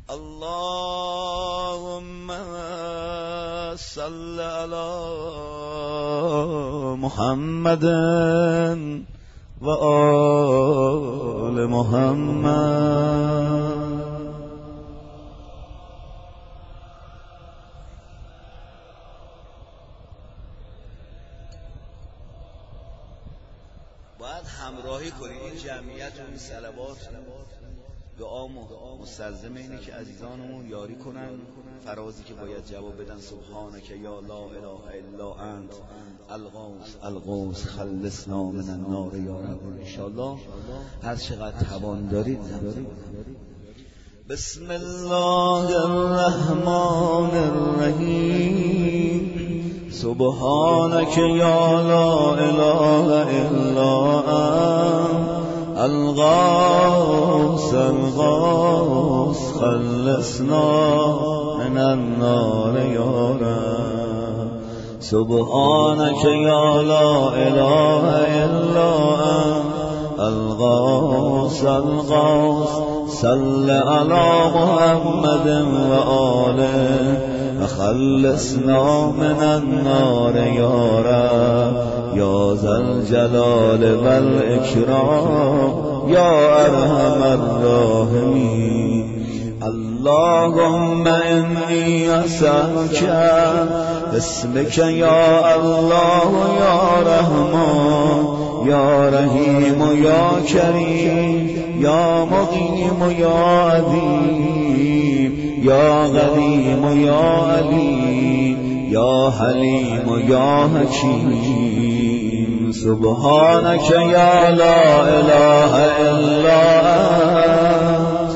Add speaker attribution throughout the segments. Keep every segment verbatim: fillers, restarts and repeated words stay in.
Speaker 1: اللهم صل على محمد و آل محمد. باید همراهی کنید این جمعیت و این صلوات دعا مستلزم اینه که عزیزانمون یاری کنن فرازی که باید جواب بدن. سبحانک یا لا اله الا انت الغوث الغوث خلصنا من النار یا رب. انشاءالله هر چقدر توان دارید. بسم الله الرحمن الرحیم. سبحانک یا لا اله الا انت الغوث الغوث خلصنا من النار یا رب. سبحانک یا لا اله الا انت الغوث الغوث صل علی محمد و آله و خلصنا من النار یا رب. یا ذا الجلال و الاکرام یا ارحم الراحمین. اللهم انی اسألک باسمک یا الله یا رحمان یا رحیم یا کریم یا مقیم یا عظیم یا قدیم یا علیم یا حلیم یا حکیم. سبحانک یا لا اله الا انت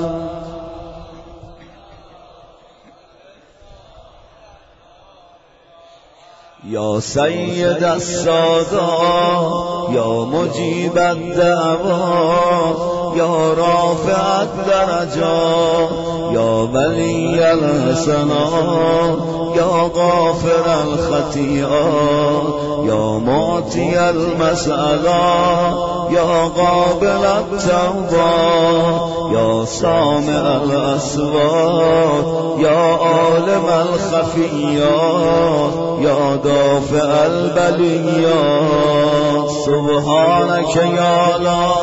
Speaker 1: یا سید السادات یا مجیب الدعوات یا رافع الدرجات یا ولی الحسنات یا غافر الخطیئات یا معطی المسئلات یا قابل التوبات یا سامع الاصوات یا عالم الخفیات یا دافع البلیات. سبحانک یا لا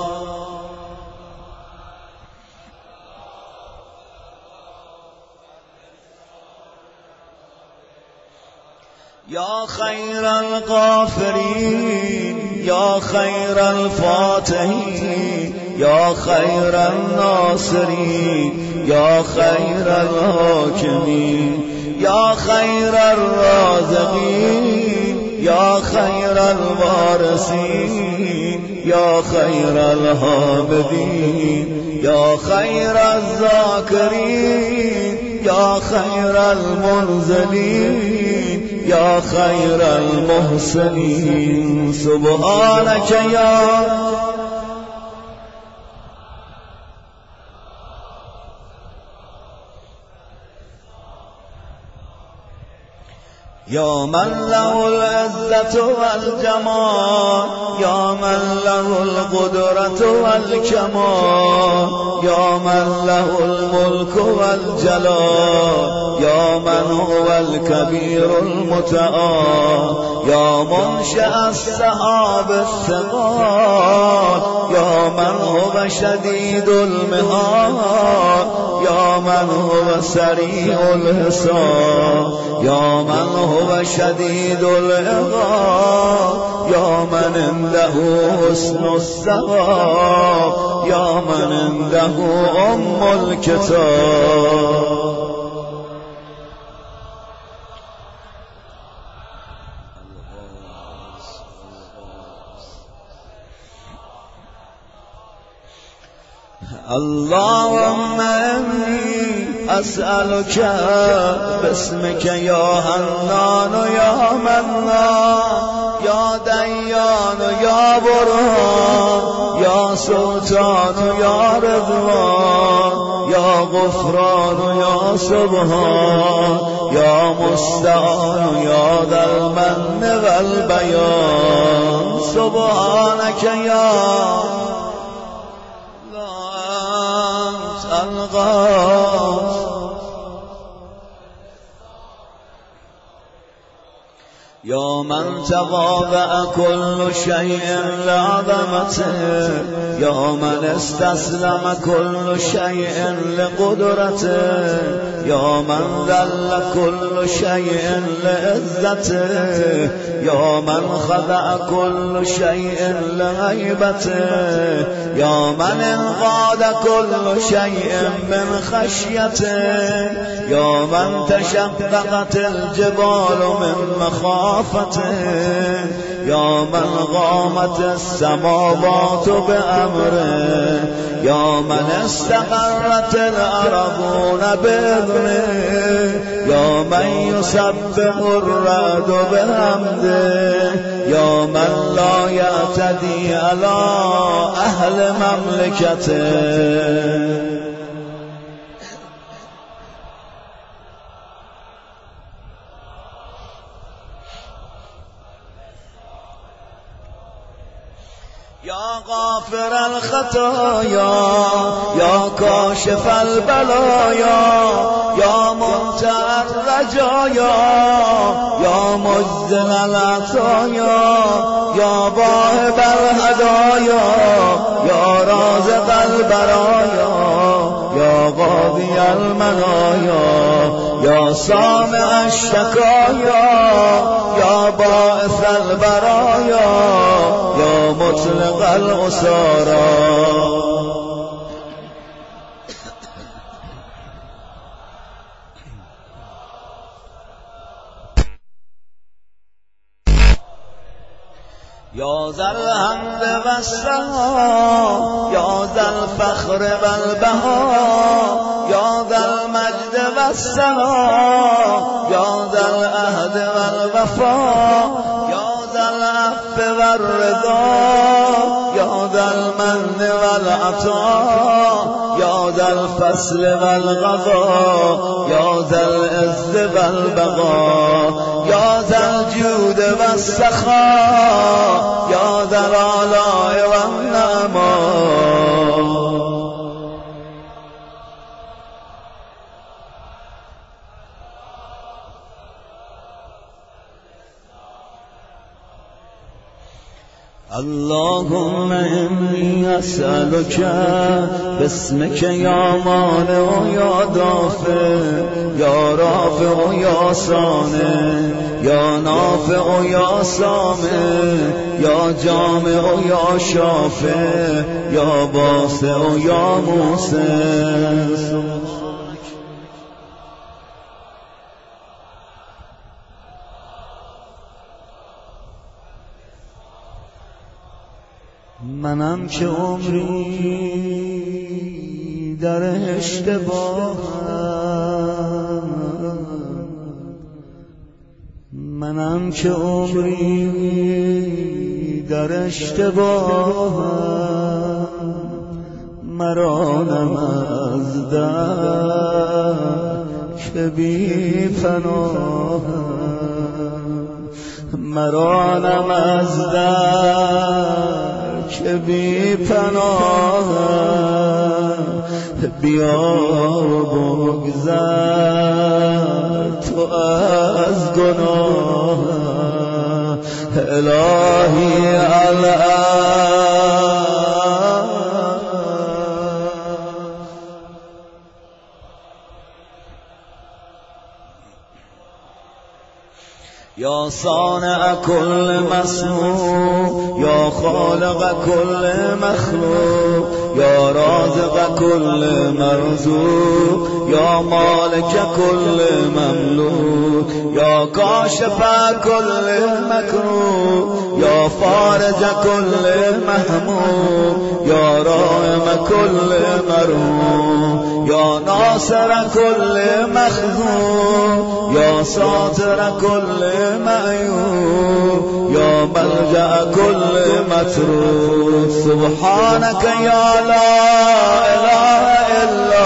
Speaker 1: یا خیر الغافرین یا خیر الفاتحین یا خیر الناصرین یا خیر الحاکمین یا خیر الرازقین یا خیر الوارثین یا خیر الحامدین یا خیر الذاکرین یا خیر المنزلین یا خیر المحسنین. سبحانک یا یا من له العزة والجمال یا من له القدرة والکمال یا من له الملك والجلال یا من هو الكبير المتعال یا منشأ السحاب الثقال یا من هو شدید المحال یا من هو سریع الحساب یا من هو شدید العقاب یا من عنده حسن الثواب یا من عنده ام الکتاب. اللهم انی اسألک باسمک یا حنان یا منان یا دیان یا برهان یا سلطان یا رضوان یا غفران یا سبحان یا مستعان یا ذا المن والبیان. سبحانک یا الغاث يا من تواضع كل شيء لعظمته يا من استسلم كل شيء لقدرته يا من ذل كل شيء لعزته يا من خضع كل شيء لهيبته يا من انقاد كل شيء من خشيته يا من تشققت الجبال من مخافته يا من غامت السماوات بأمره يا من استقرت الأرضون بإذنه يا من يسبح الرعد بحمده يا من لا يعتدي على أهل مملكته يا غافر الخطايا يا كاشف البلايا يا منتهى الرجايا يا مجزل العطايا يا واهب الهدايا يا رازق البرايا يا قاضي المنايا يا سامع الشكايا يا باعث البرايا يا مطلق الأسارى يا ذا الحمد والثناء يا ذا الفخر والبهاء يا ذا المجد والثناء يا ذا العهد والوفاء يا ذا العفو والرضا يا ذا المن والعطاء يا ذا الفصل والغضاء يا ذا العز والبقاء يا ذا الجود والسخاء يا ذا الآلاء والنعماء اللهم إني أسألك باسمك يا مانع يا دافع يا رافع يا صانع يا نافع يا سامع يا جامع يا شافع يا باسع يا موسع منم که عمری در اشتباهم منم که عمری در اشتباهم مرانم از در که بی پناهم مرانم از در که بی پناهم بیا بگذر تو از گناه الهی الان یا صانع كل مسموع یا خالق كل مخلوق یا رازق كل مرزوق یا مالک كل مملوک یا کاشف كل مکروه یا فارج كل محموم یا رائم كل مرحوم یا ناصر كل مخذوم یا ساتر كل معیوب یا ملجأ كل متروک سبحانك یا لا اله الا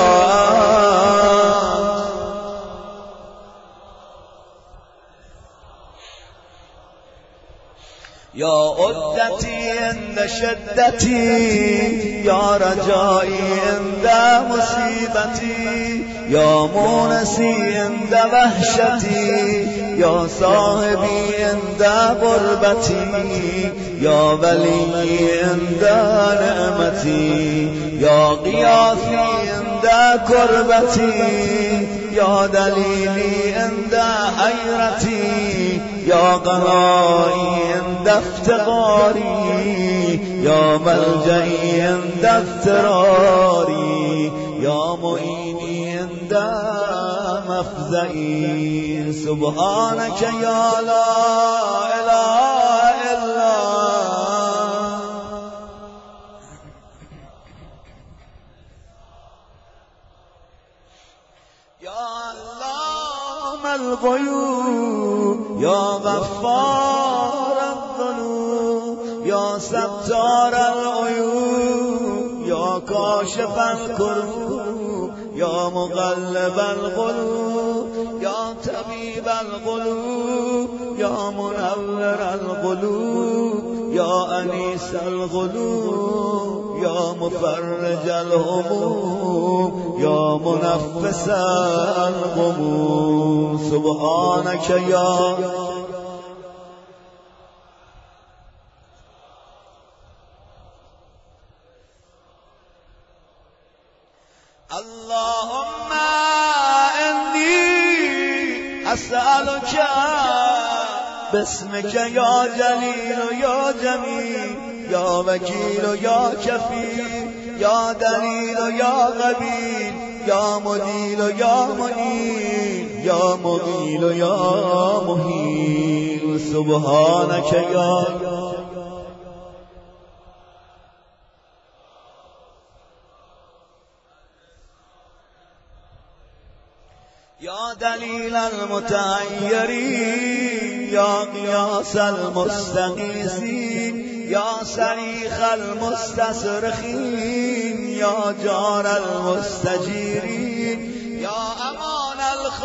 Speaker 1: یا عدتی عند شدتی یا رجایی عند مصیبتی یا مونسی عند وحشتی یا صاحبی عند غربتی یا ولی عند نعمتی یا قیاسی عند کربتی یا دلیلی عند حیرتی یا قنایی عند افتقاری یا ملجئی عند اضطراری یا معینی عند مفزعی سبحانك یا لا اله الا یا علام الغیوب یا غفار الذنوب یا ستار العیوب یا کاشف الکروب یا مقلب القلوب یا طبیب القلوب یا منور القلوب یا انیس القلوب یا مفرج الهموم یا منفس الغموم سبحانك یا اللهم انی اسألك باسمك یا جلیل و یا جمیل یا وکیل و یا کفیل یا دلیل و یا قبیل یا مدیل و یا منیل یا مغیل و یا مهیل سبحانك یا یا دلیل المتعیرین یا قیاس المستغیثین یا صریخ المستصرخین یا جار المستجیرین یا امان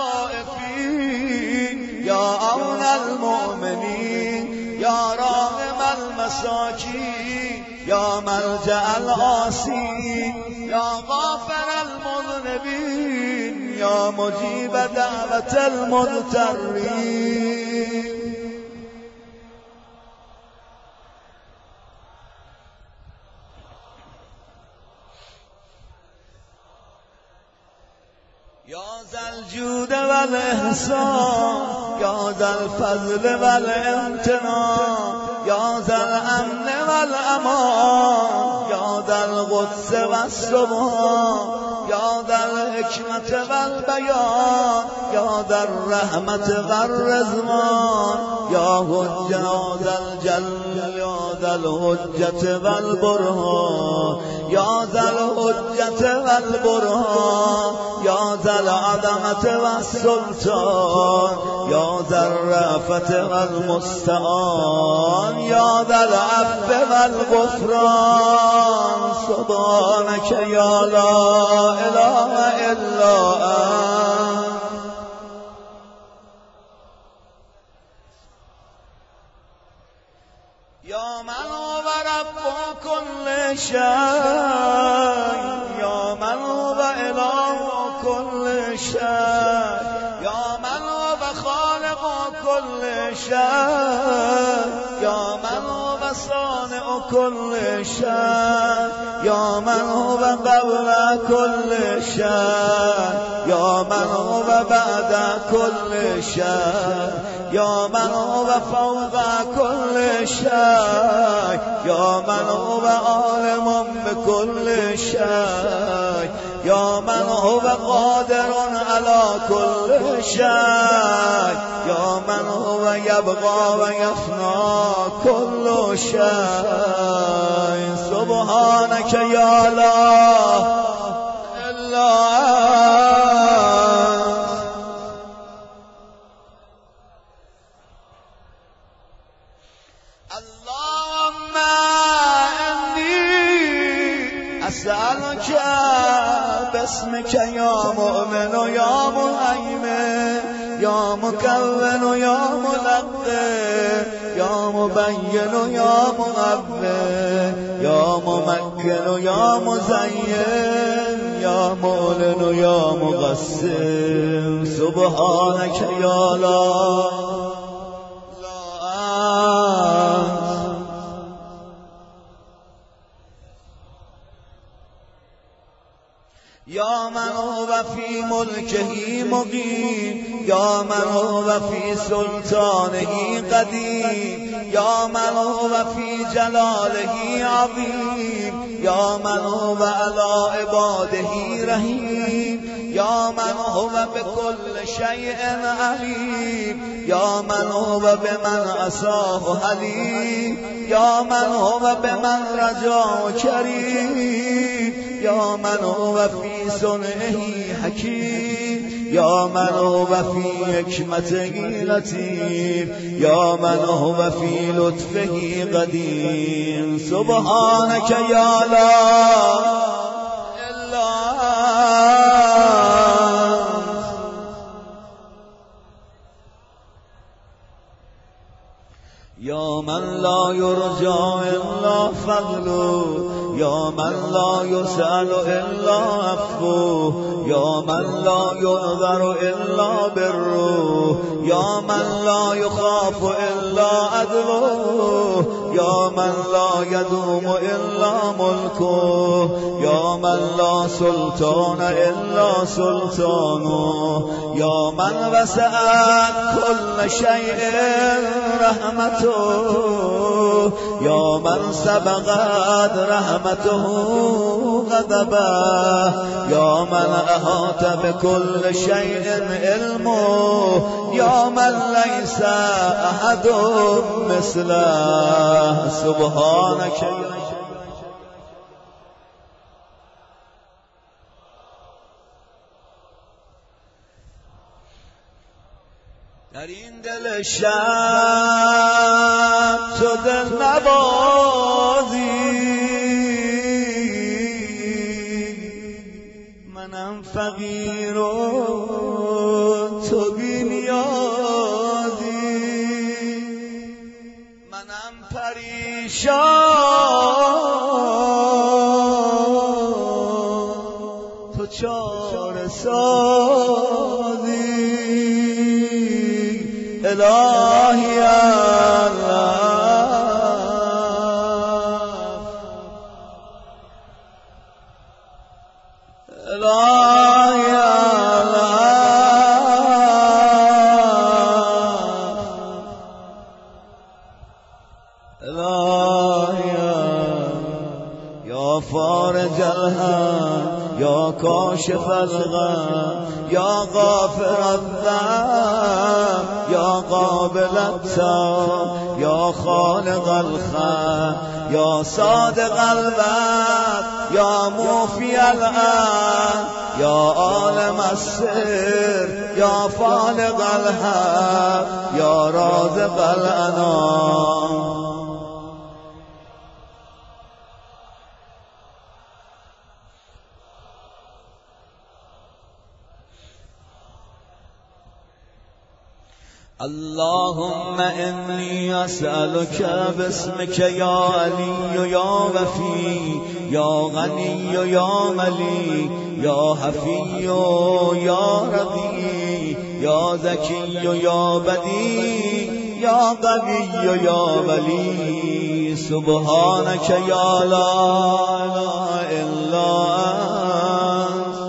Speaker 1: الخائفین یا اون المؤمنین یا راغم المساکین یا ملجأ العاصین یا غافر المذنبین یا مجیب دعوت المضطرین یا ذا الجود والاحسان یا ذا الفضل والامتنان یا ذا الامن والامان یا ذا القدس والسبحان یا ذا الحکمت والبیان یا ذا الرحمت والرضوان یا حجة ذا الجل یا ذا الحجة والبرهان یا ذا الحجة والبرهان یا ذا العظمة والسلطان یا ذا الرأفة والمستعان یا ذا العفو والغفران سبحانك یا لا اله الا انت یا من هو رب كل شيء یا من هو اله كل شيء یا من هو خالق كل شيء یا من هو صانع كل شيء یا من هو قبل كل شيء یا من هو بعد كل شيء یا من هو فوق كل شيء یا من هو عالم بكل شيء یا من هو قادر على كل شيء یا من هو يبقى ويفنى كل شيء سبحانك يا لا الا اللهم اني اسألك باسمك يا مؤمن يا مهيمن یا مکون یا ملقن یا مبین یا مقوم یا ممکن یا مزین یا معلن یا مقسم سبحانک یا لا یا من هو فی ملکه مقیم یا من هو فی سلطانه قدیم یا من هو فی جلاله عظیم یا من هو علی عباده رحیم یا من هو بكل شیء علیم یا من هو بمن عصاه حلیم یا من هو بمن رجاه کریم یا من هو فی صنعه حکیم یا من هو فی حکمته لطیف یا من هو فی لطفه قدیم سبحانک یا لا الا یا من لا یرجا الا فضله یا من لا یسأل الا عفوه یا من لا ينظر الا بره یا من لا یخاف الا عدله یا من لا یدوم الا ملکه یا من لا سلطان الا سلطانه یا من وسعت كل شیء رحمته یا من سبقت رحمته غضبه یا من احاط بكل شیء علمه یا من لیس احد مثله سبحانک در این دل شب تو دل نوازی منم فقیر و تو بی نیازی منم پریشان تو چاره سازی الهی الله الهی الله یا فارج الهم یا کاشف الغم یا غافر الذنب یا قابل التوب یا خالق الخلق یا صادق الوعد یا موفی العهد یا عالم السر یا فالق الحق یا رازق الانام اللهم إني أسألك باسمك يا علي يا وفي يا غني يا مليك يا حفي يا رضي يا ذكي يا بديع يا قوي يا ولي سبحانك يا لا إله إلا أنت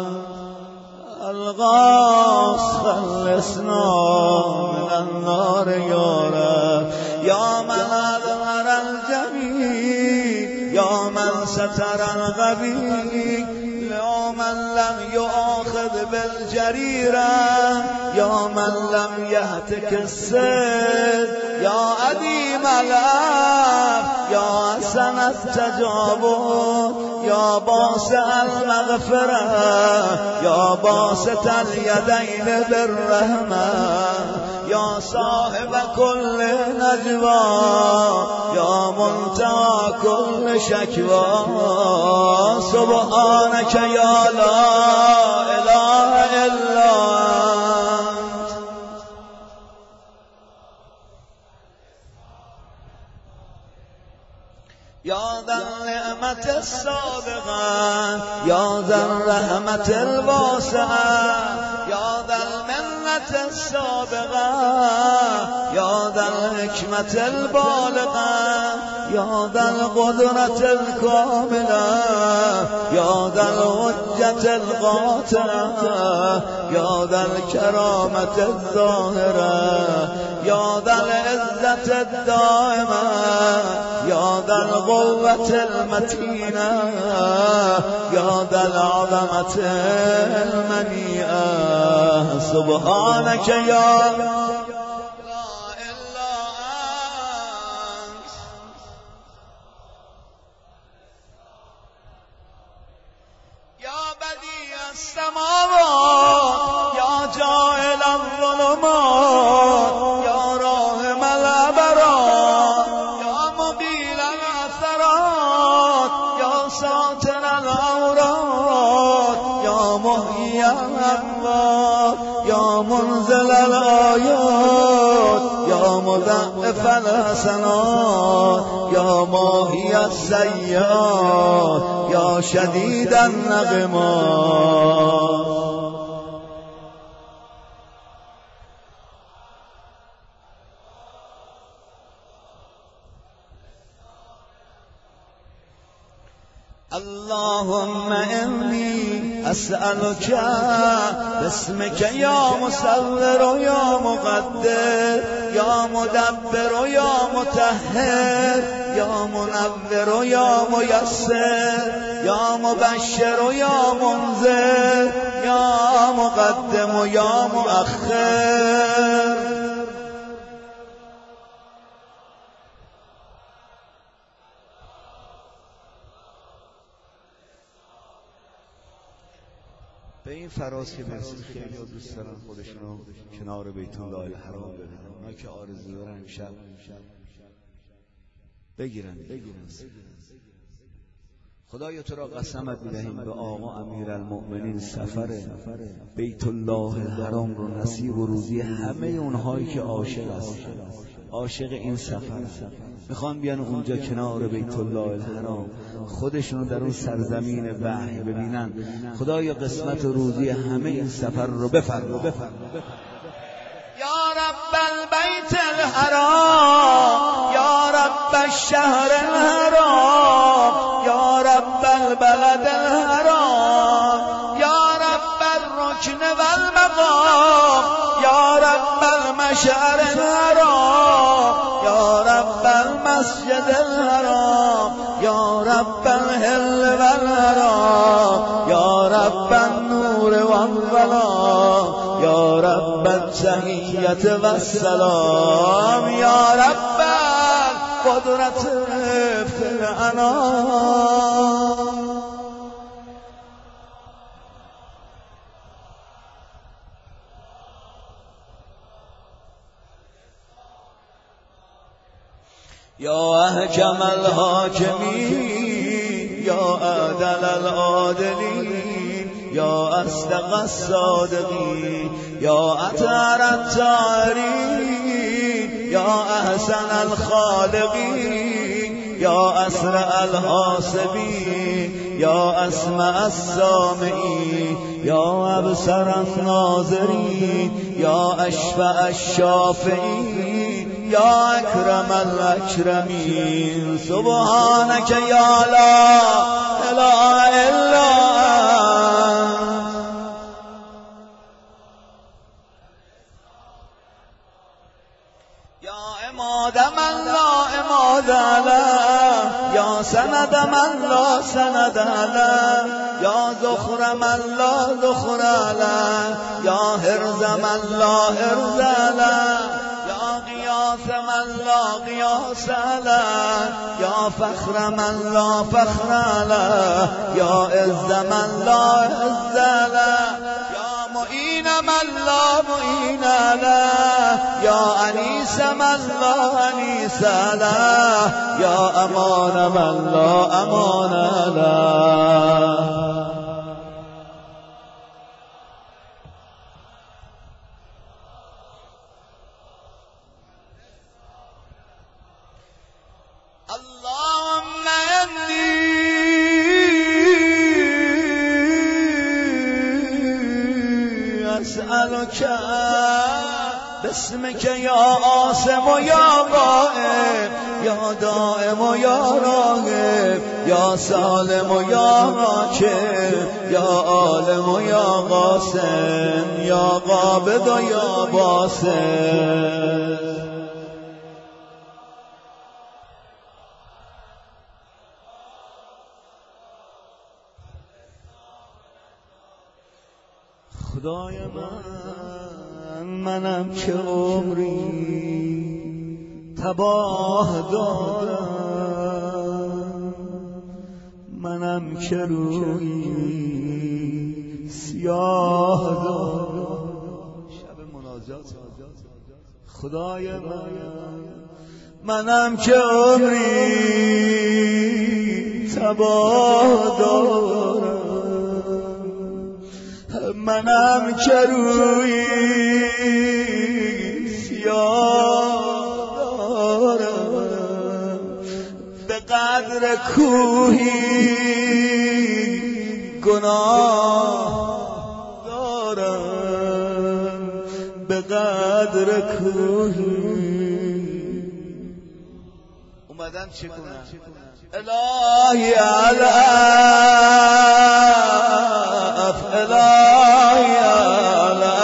Speaker 1: الغاص خلصنا من النار يا رب يا من أظهر الجميل يا من ستر الغبي يا من لم يؤاخذ بالجريرة يا من لم يهتك السد يا أديم الأب يا حسن التجاوب يا باسع المغفرة يا باسط اليدين بالرحمة يا صاحب كل نجوى يا منتهى كل شكوى سبحانك يا لا إله إلا أنت ذا النعمت السابقة یا ذا الرحمت الواسعة یا ذا المنت السابقة یا ذا الحکمت البالغة یا ذا القدرة الكاملة یا ذا الحجة القاطعة یا ذا الكرامة الظاهرة یا ذا العزة الدائمة یا ذا القوة المتينة یا ذا العظمة المنيئة سبحانك یا السماوات یا جاعل الظلمات یا راحم الابرار یا مقیل الاثرات یا ساتر العورات یا محیی الاموات یا منزل الآیات یا مضاعف الحسنات یا ماحی السیئات یا شدید النقمات اللهم إني أسألك باسمك يا مصور يا مقدر يا مدبر يا مطهر يا منور يا ميسر يا مبشر يا منذر يا مقدم يا مؤخر به این فراز که مرسی خیلی ها دوست دارن خودشونو کنار بیت الله الحرام ببینن. اونا که آرزو دارن شب بگیرن بگیرن خدایا تو را قسمت می‌دهیم به آقا امیرالمؤمنین سفر بیت الله الحرام رو نصیب و روزی همه اونهایی که عاشق است عاشق این سفر میخوان بیان اونجا کنار بیت الله الحرام خودشونو در اون سرزمین وحی ببینن. خدایا قسمت و روزی همه این سفر رو بفرما. یا رب البیت الحرام یا رب الشهر الحرام یا رب البلد الحرام یا رب الرکن والمقام یا رب المشعر الحرام یا رب المسجد الحرام یا رب الهل والحرام یا رب النور والظلام یا رب التحیت والسلام یا رب القدرت فی الانام. یا احکم الحاکمین یا عدل العادلین یا اصدق الصادقین یا اطهر الطاهرین یا احسن الخالقین یا اسرع الحاسبین یا اسمع السامعین یا ابصر الناظرین یا اشفع الشافعین یا اکرم الاکرمین. سبحانک یا لا اله الا انت یا عماد من لا عماد له یا سند من لا سند له یا ذخر من لا ذخر له یا حرز من لا حرز له قیاس من لا قیاس له یا فخر من لا فخر له یا عز من لا عز له یا معین من لا معین له یا انیس من لا انیس له یا امان من لا امان له. اللهم اسألك باسمك یا عاصم و یا غائب یا دائم و یا راغب یا سالم و یا راکب یا عالم و یا قاسم یا قابض و یا باسط. خدای من منم که عمری تباه دارم، منم که روی سیاه دارم. شب مناجات خدای من منم که عمری تباه دارم، منم که روی سیاه دارم، به قدر کوهی گناه دارم، به قدر کوهی. اومدن چه کنن؟ الهی علف الهی علف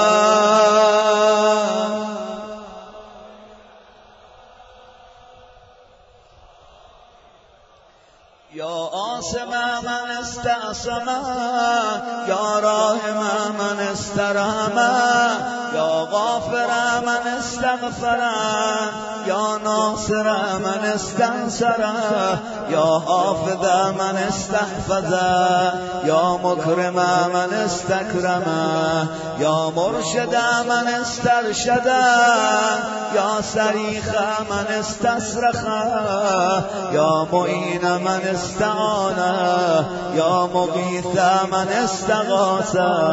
Speaker 1: یا عاصم من استعصم یا راحم من استرحم یا غافر من استغفر یا ناصر من استنصر یا حافظ من استحفظ یا مکرم من استکرم یا مرشد من استرشد یا صریخ من استصرخ یا معین من استعان یا مغیث من استغاث.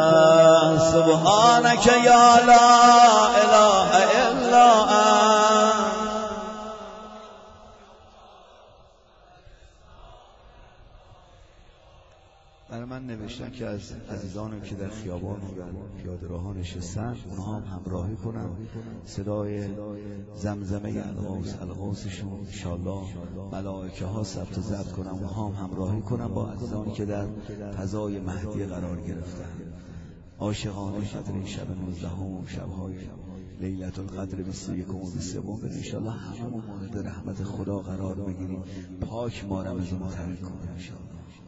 Speaker 1: سبحانك یا لا اله الا انت. برای من نوشتن که از عزیزانم که در خیابان بودن پیاده راهان نشستن اونها هم همراهی کنن، صدای زمزمه الغوث الغوثشون انشالله ملائکه ها ثبت و ضبط کنن، اونها هم همراهی کنن با عزیزانی که در فضای مهدی قرار گرفتن. عاشقان قدر این شب نوزدهم شب‌های لیلة القدر بیست و یکم و بیست و سوم انشالله هممون مورد رحمت خدا قرار بگیریم. پاک ما را از اون طریق کن انشالله.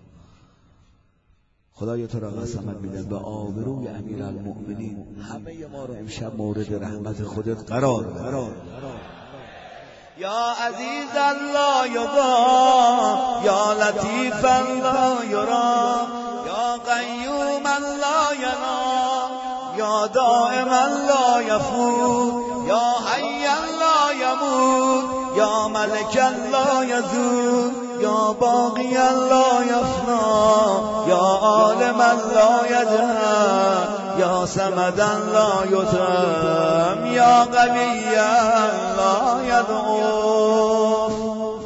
Speaker 1: خدایا تو را قسمت میدم به آبروی امیرالمؤمنین همه ما را امشب مورد رحمت خودت قرار قرار یا عزیز لا یضام یا لطیف لا یرام یا قیوم لا ینام یا دائم لا یفوت یا حی لا یموت یا ملک لا یزول یا باقی لا یفنا یا عالم لا یجهل یا صمدا لا یترم یا قوی لا یضعف.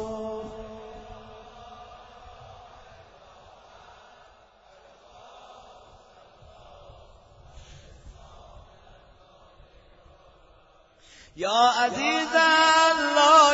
Speaker 1: یا عزیزا لا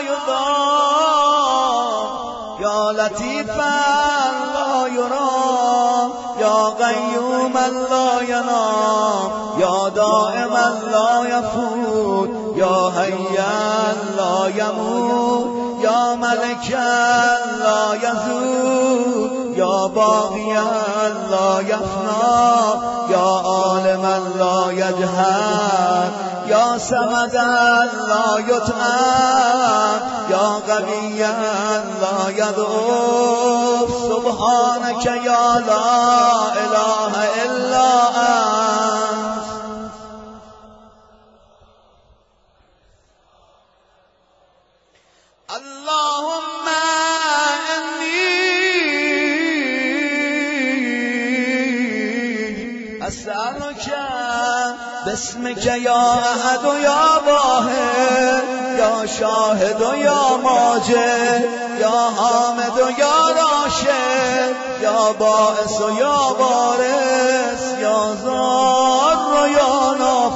Speaker 1: یضام یا لطیفا لا یرام یا قیوما لا ینام یا دائما لا یفوت یا حیا لا یموت یا ملکا لا یزول یا باقیا لا یفنا یا عالما لا یجهل یا صمدا لا یطعم یا قویا لا یضعف. سبحانك یا لا اله الا انت. اللهم انی اسألك باسمك یا احد و یا واحد یا شاهد و یا ماجد یا حامد و یا راشد یا باعث و یا وارث یا زار و یا نافع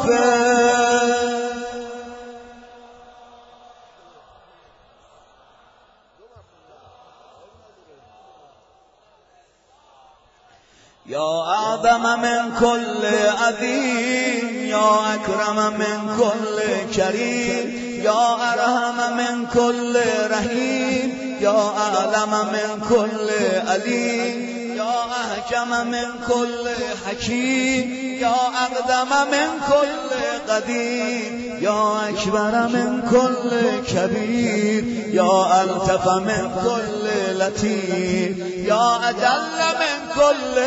Speaker 1: یا اعظم من کل عظیم یا اکرم من کل کریم یا ارحم من کل رحیم یا اعلم من کل علیم یا احکم من کل حکیم یا اقدم من کل قدیم یا اکبر من کل کبیر یا الطف من کل لطیف یا اجل من کل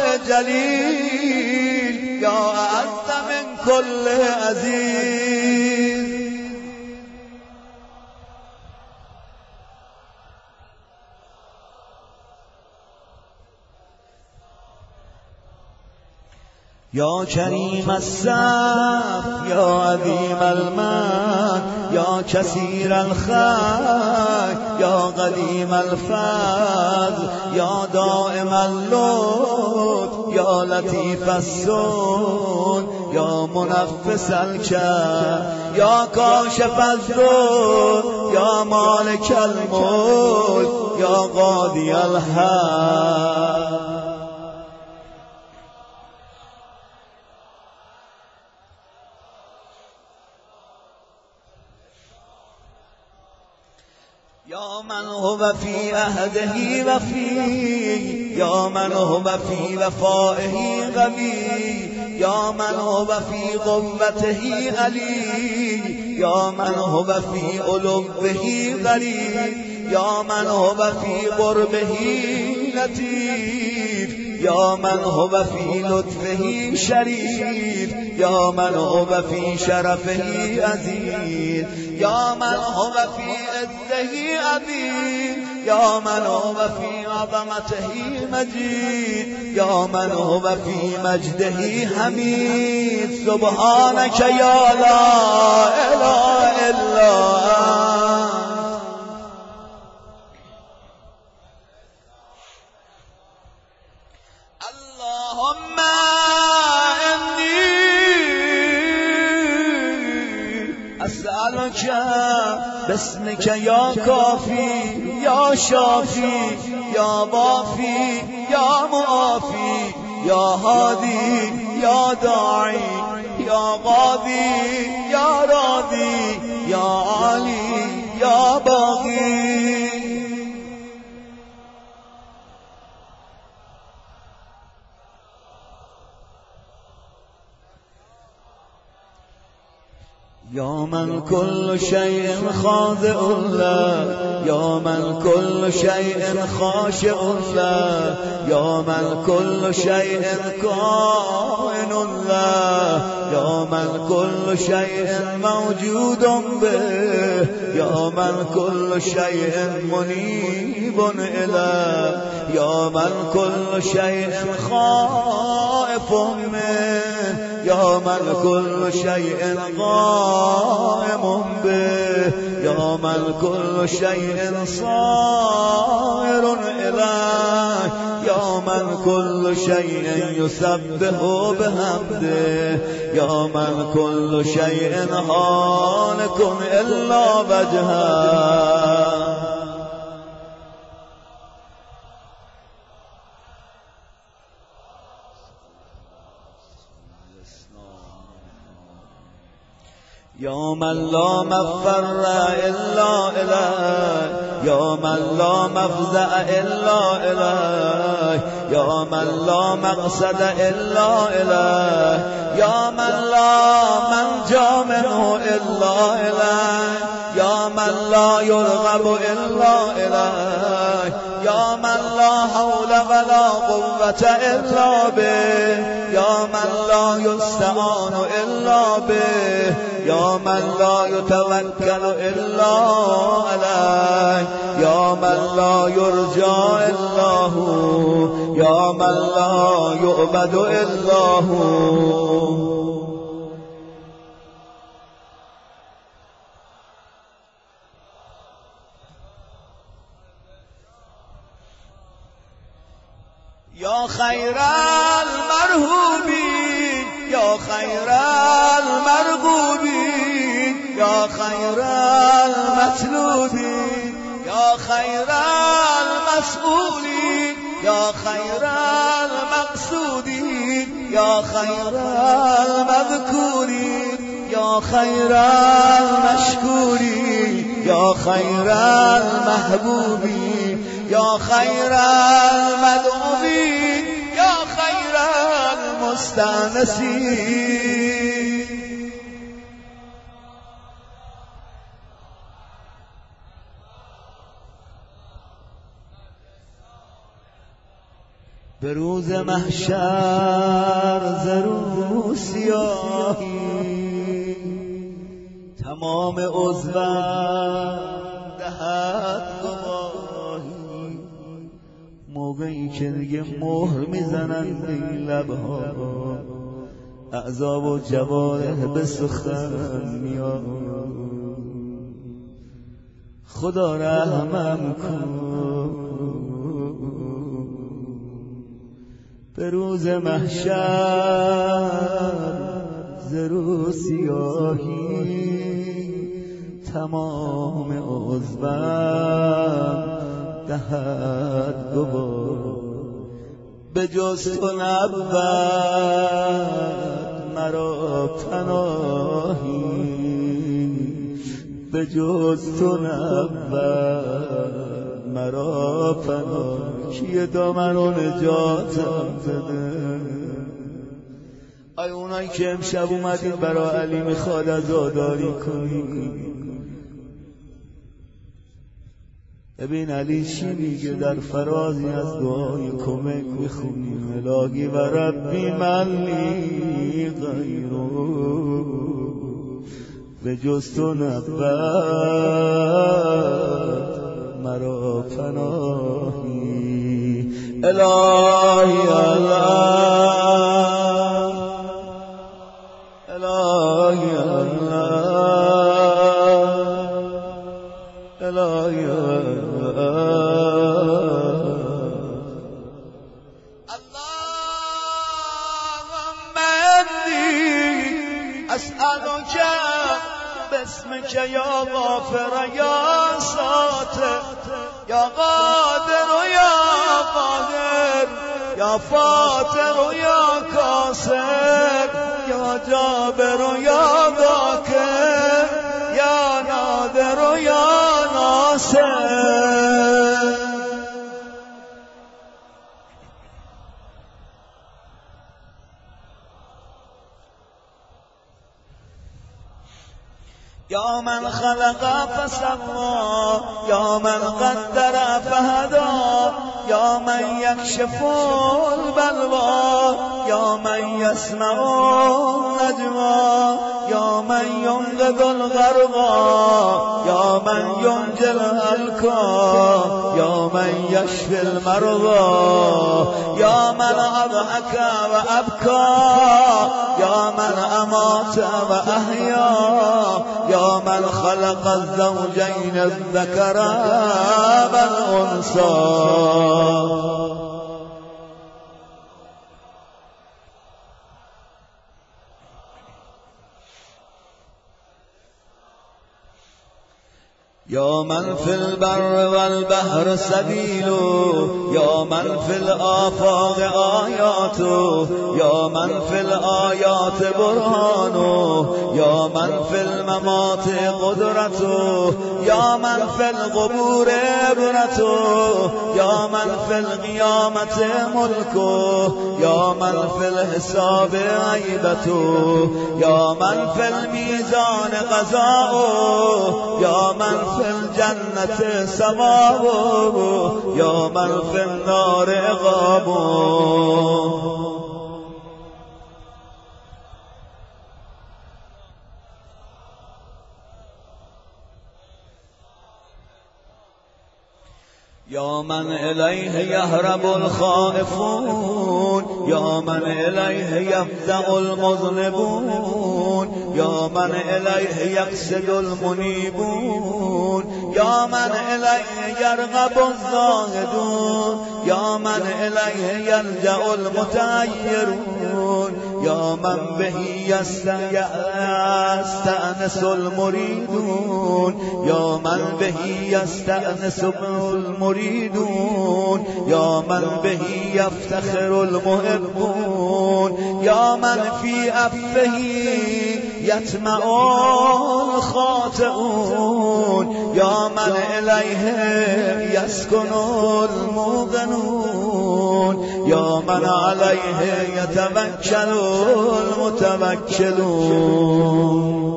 Speaker 1: جلیل یا اعز من کل عزیز. یا کریم الصف یا عظیم المن یا کثیر الخیر یا قدیم الفضل یا دائم اللطف یا لطیف السن یا منفس الکرب یا کاشف الضر یا مالک الملک یا قاضی الحق. یا من هو فی عهده وفی یا من هو فی وفائه قوی یا من هو فی قوته علی یا من هو فی علوه قریب یا من هو فی قربه لطیف یا من هو فی لطفه شریف یا من هو فی شرفه عزیز یا من هو فی عزه عظیم یا من هو فی عظمته مجید یا من هو فی مجده حمید. سبحانک یا لا اله الا انت. اللهم انی اسألک باسمک یا کافی یا شافی یا وافی یا معافی یا هادی یا داعی یا قاضی یا راضی یا عالی یا باقی. یا من کل شیء خاضع له یا من کل شیء خاشع له یا من کل شیء کائن له یا من کل شیء موجود به یا من کل شیء منیب الیه یا من کل شیء خائف منه یا من کل شیء قائم به یا من کل شیء صائر الیه یا من کل شیء یسبح بحمده یا من کل شیء هالک الا وجهه. یا من لا مفر الا الیه یا من لا مفزع الا الیه یا من لا مقصد الا الیه یا من لا منجا منه الا الیه یا من لا یرغب الا الیه یا من لا حول ولا قوة الا به یا من لا یستعان الا به یا من لا یتوکل الا علیه یا من لا یرجا الا هو یا من لا یعبد الا هو. یا خیر المرحوبین یا خیر المرغوبین یا خیر المطلوبین یا خیر المسئولین یا خیر المقصودین یا خیر المذکوری یا خیر المشکوری یا خیر المحبوبی یا خیر المدعوی یا خیر المستانسی. به روز محشر ز رو سیاهی تمام عضوم دهد گواهی، موقعی که دیگه مهر میزنند این لبها، اعضا و جوارح به سخن میاد. خدا رحمم کن به روز محشر ز رو سیاهی تمام عضوم دهد گواه، به جز تو نبود مرا پناهی، به جز تو نبود مرا پناه. کیه دامن و نجاتم بده؟ آیا اونایی که امشب اومدید برای علی میخواد عزاداری کنی؟ ببین علی چی میگه در فرازی از دعای کمک میخونیم: الهی و ربی من لی غیرو، به جز تو نبود مرا پناهی. الهی الله الهی الله الهی الله اللهم انی اسألک باسمک یا غافر یا ساتر یا قادر یا قادر یا فاتر یا کاسر یا جابر یا ذاکر یا نادر یا ناصر. یا من خلق فسوا یا من قدر فهدا یا من یکشف البلوا یا من یسمع النجوا یا من ینقذ الغرقا یا من ینجی الهلکا یا من یشفی المرضا یا من اضحک و ابکا یا من امات و احیا یا من خلق الزوجین الذکر والانثی. یا من فی البر والبحر سبیل یا من فی الآفاق آیات یا من فی الآیات برهان یا من فی الممات قدرت یا من فی القبور عبرت یا من فی القیامت ملک یا من فی الحساب عیبت یا من فی المیزان قضاء یا من فی الجنة ثواب یا من فی النار عقاب. یا من الیه یهرب الخائفون یا من الیه یفزع المذنبون یا من الیه یقصد المنیبون یا من الیه یرغب الزاهدون یا من الیه یلجأ المتعیرون یا من بهی یستأنس المریدون یا من بهی یستأنس المریدون یا من بهی یفتخر المحبون یا من فی افهی یطمع الخاطئون یا من الیه یسکن الموقنون یا من علیه یتوکل المتوکلون.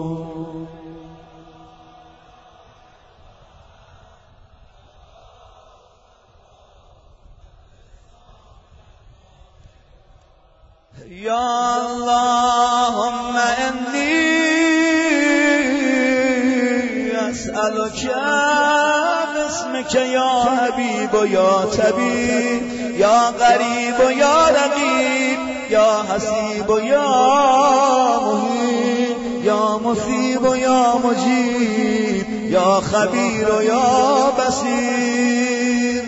Speaker 1: یا اللهم انی اسألک باسمک یا حبیب و یا طبیب یا غریب و یا رقیب یا حسیب و یا محیط یا مصیب و یا مجیب یا خبیر و یا بصیر.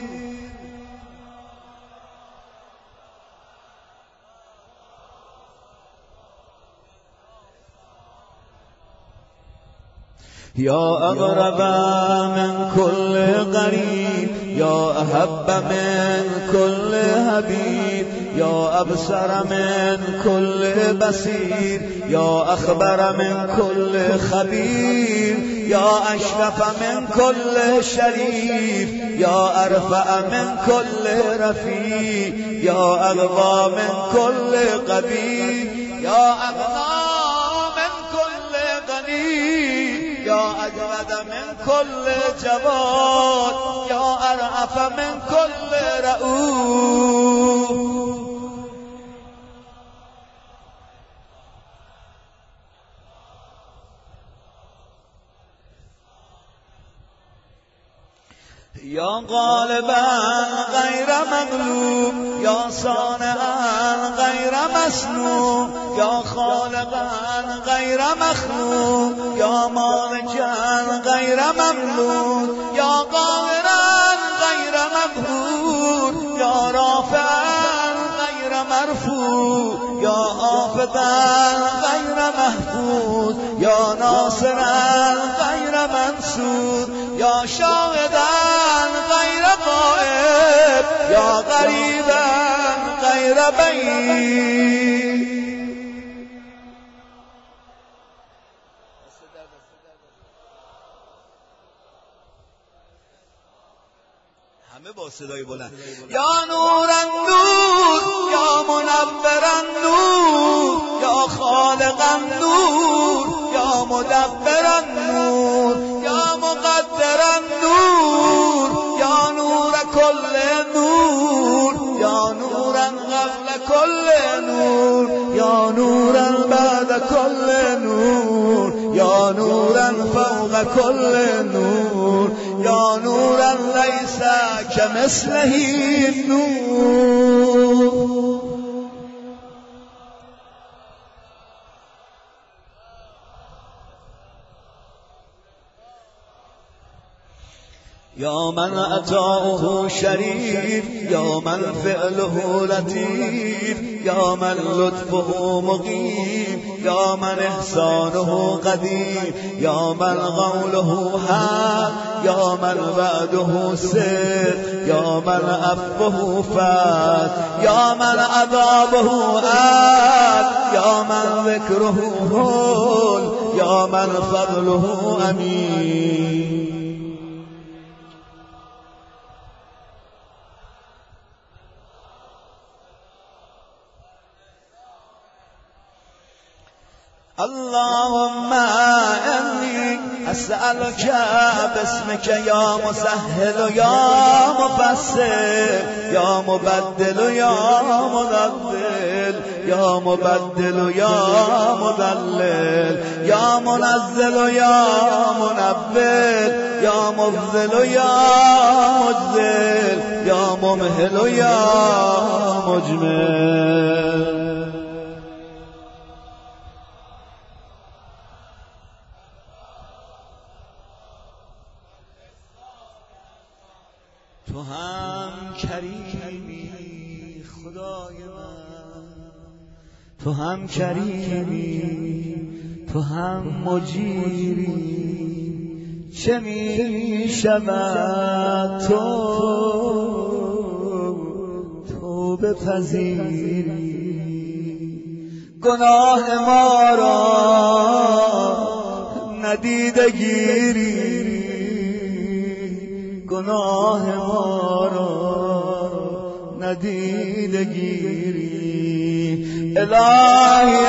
Speaker 1: یا اقرب من کل قریب یا احب من کل حبیب یا ابصر من کل بصیر یا اخبر من کل خبیر یا اشرف من کل شریف یا ارفع من کل رفیع یا اقوی من کل قوی یا اغنی من کل غنی یا اجود من کل جواد یا ارعف من کل رؤوف. یا غالبا غیر مغلوب یا صانعا غیر مصنوع یا خالقا غیر مخلوق یا مالکا غیر مملوک یا قاهرا غیر مقهور یا رافعا غیر مرفوع یا حافظا غیر محفوظ یا ناصرا غیر منصور یا شاهدا غیر غائب یا غریبا غیر بعید. همه با صدای بلند. یا نورا نور یا منورا نور یا خالقا نور یا مدبرا نور یا مقدرا نور یا نور کل نور یا نورا قبل کل نور یا نورا بعد کل نور یا نورا فوق کل نور یا نورا لیس کمثله نور. یا من عطاؤه شریف یا من فعله لطیف یا من لطفه مقیم یا من احسانه قدیم یا من قوله حق یا من وعده صدق یا من عفوه فتح یا من عذابه عدل یا من ذکره هول یا من فضله امین. اللهم انی اسألک باسمک یا مسهل یا مفسر یا مبدل یا مضلل یا مبدل یا مضلل یا منزل یا منبل یا مفضل یا مجزل یا ممهل یا مجمل. تو هم کریمی خدای من، تو هم کریمی تو هم مجیری، چه می شود تو تو بپذیری. گناه ما را ندیده گیری، گناه ما را ندیده گیری. الهی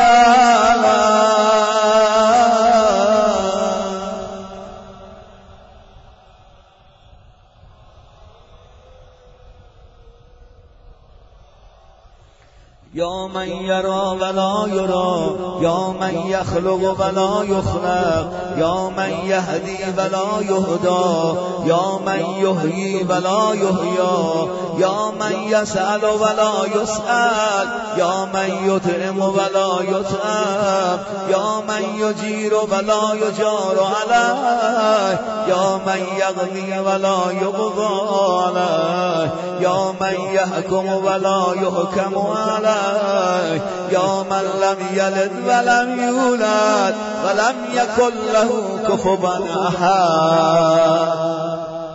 Speaker 1: یا من یرا ولا یرا، یا من یخلق ولا یخلق، یا من یهدی ولا یهدا، یا من یحیی ولا یحیی، یا من یسأل ولا یسأل، یا من یطعم ولا یطعم، یا من یجیر ولا یجار علیه، یا من یغنی ولا یغضى علیه، یا من یحکم ولا یحکم علیه، یا من لم یلد ولم یولد ولم یکن له کفوا احد.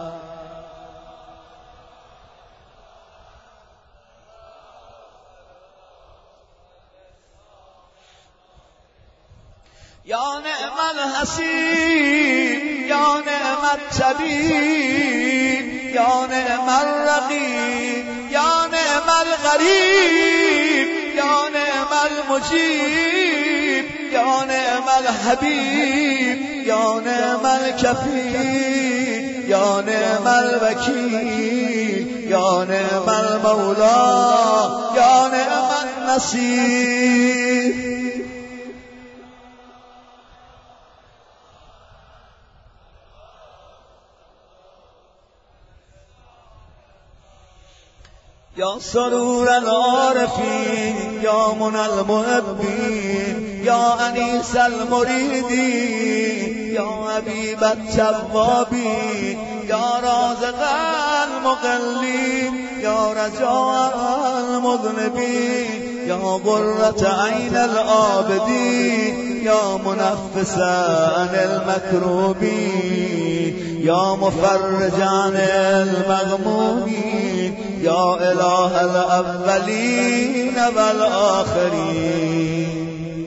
Speaker 1: یا نعم الحسین یا نعم الطبیب یا نعم الرقیب یا نعم الغریب یا نعم المجیب یا نعم الحبیب یا نعم الکفیل یا نعم الوکیل یا نعم المولا یا نعم النصیر. یا سرور العارفین یا من المحبین یا انیس المریدین یا حبیب التوابین یا رازق المقلین یا رجاء المذنبین یا قرة عین العابدین یا منفس عن المکروبین یا مفرج عن المغمومین یا اله الاولین والآخرین.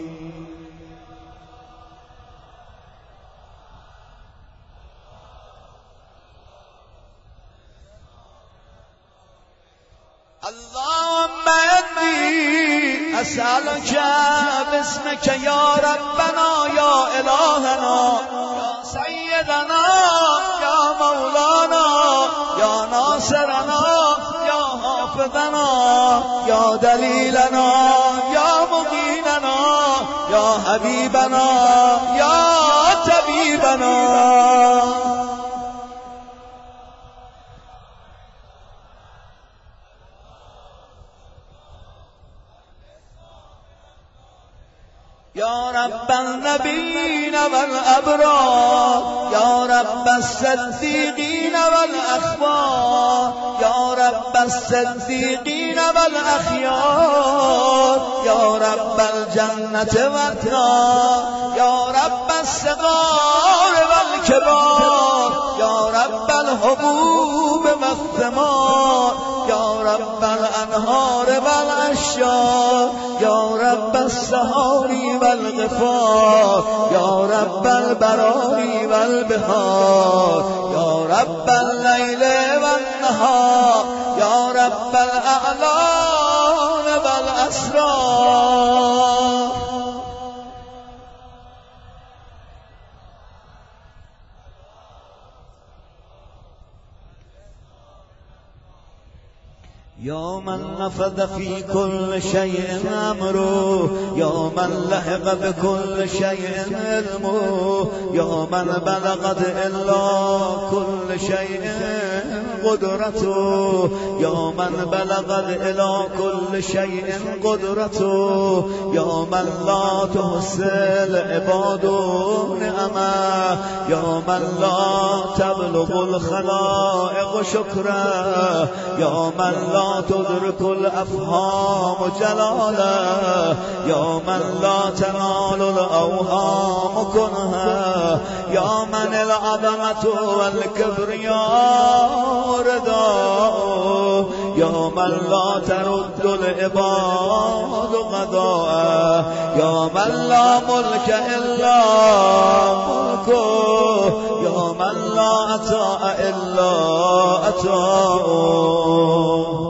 Speaker 1: اللهم انی اسألک باسمک یا ربنا یا الهنا یا سیدنا یا مولانا یا ناصرنا یا حافظنا یا دلیلنا یا مقیننا یا حبیبنا یا طبیبنا. یا رب النبیین والابرار یا رب الصدیقین والاخبار یا رب الصدیقین والاخیار یا رب الجنة والنار یا رب الصغار والکبار یا رب الحبوب والثمار یا رب الانهار والاشجار یا رب السحاری والغفار یا رب البراری والبحار یا رب اللیل والنهار یا رب الاعلام والاسرار. یا من نفذ فی کل شیء امره یا من لحق بكل شیء علمه یا من بلغت الا كل شیء قدرته یا من بلغ الى كل شيء قدرته یا من لا تحصل عباد نعمه یا من لا تبلغ الخلائق شكره یا من لا تدرك الافهام جلاله یا من لا تنال الاوهام كنها یا من العظمة والكبرياء رداء یا من لا ترد العباد قضاء یا من لا ملك الا ملكه یا من لا عطاء الا عطاؤه.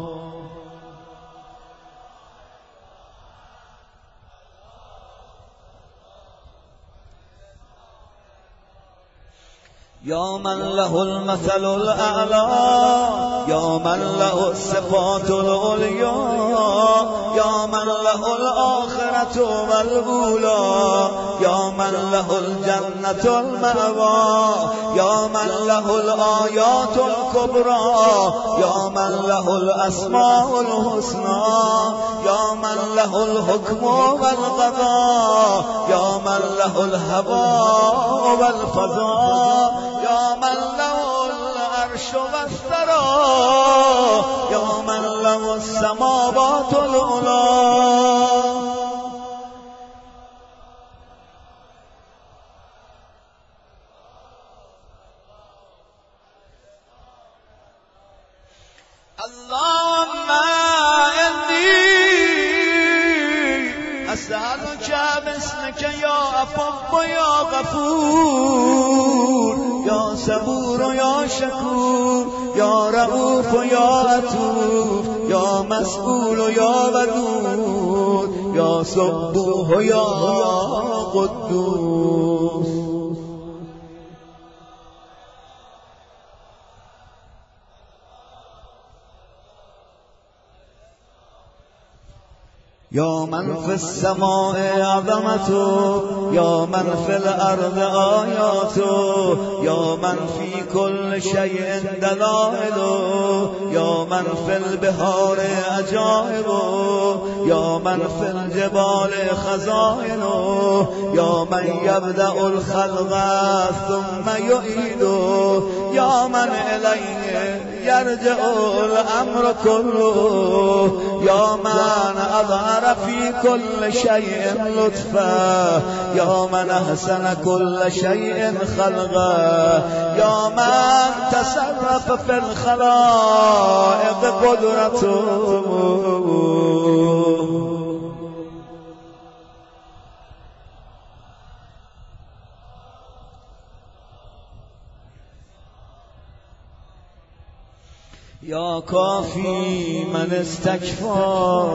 Speaker 1: یا من له المثل الاعلى یا من له الصفات العليا یا من له الاخرة والأولى یا من له الجنة المأوى یا من له الآيات الكبرى یا من له الاسماء الحسنى یا من له الحكم والقضاء یا من له الهواء والفضاء یا من له العرش والثرى یا من له السماوات العلى. اللهم إني أسألك باسمك يا عفو يا غفور يا صبور يا شكور يا رؤوف يا عطوف يا مسؤول يا ودود يا سبوح يا قدوس. یا من فی السماء عظمته یا من فی الارض آیاته یا من فی کل شیء دلائله یا من فی البحار عجائبه یا من فی الجبال خزائنه یا من یبدأ الخلق ثم یعیده یا من الیه یرجع الامر كله یا من اظهر في كل شيء لطفا يا من أحسن كل شيء خلقا يا من تصرف في الخلائق قدرته. يا كافي من استكفى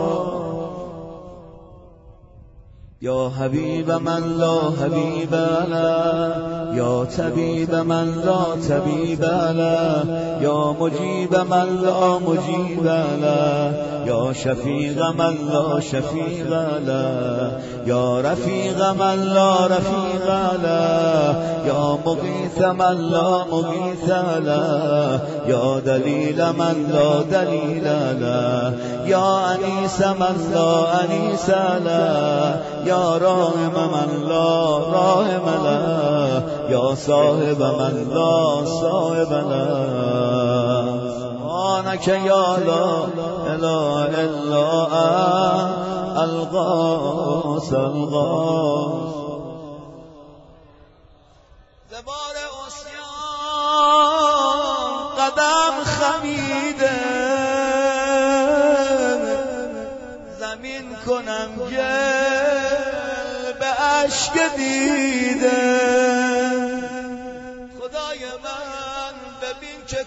Speaker 1: يا حبيب من لا حبيب له يا طبيب من لا طبيب له يا مجيب من لا مجيب له يا شفيق من لا شفيق له يا رفيق من لا رفيق له يا مغيث من لا مغيث له يا دليل من لا دليل له يا أنيس من لا أنيس له يا راهم من لا راهم له يا صاحب من لا صاحب له. سبحانك يا لا إله إلا أنت الغوث الغوث. زبار عصیان قدم خمیده زمین کنم گل به اشک دیده. خدای من ببین که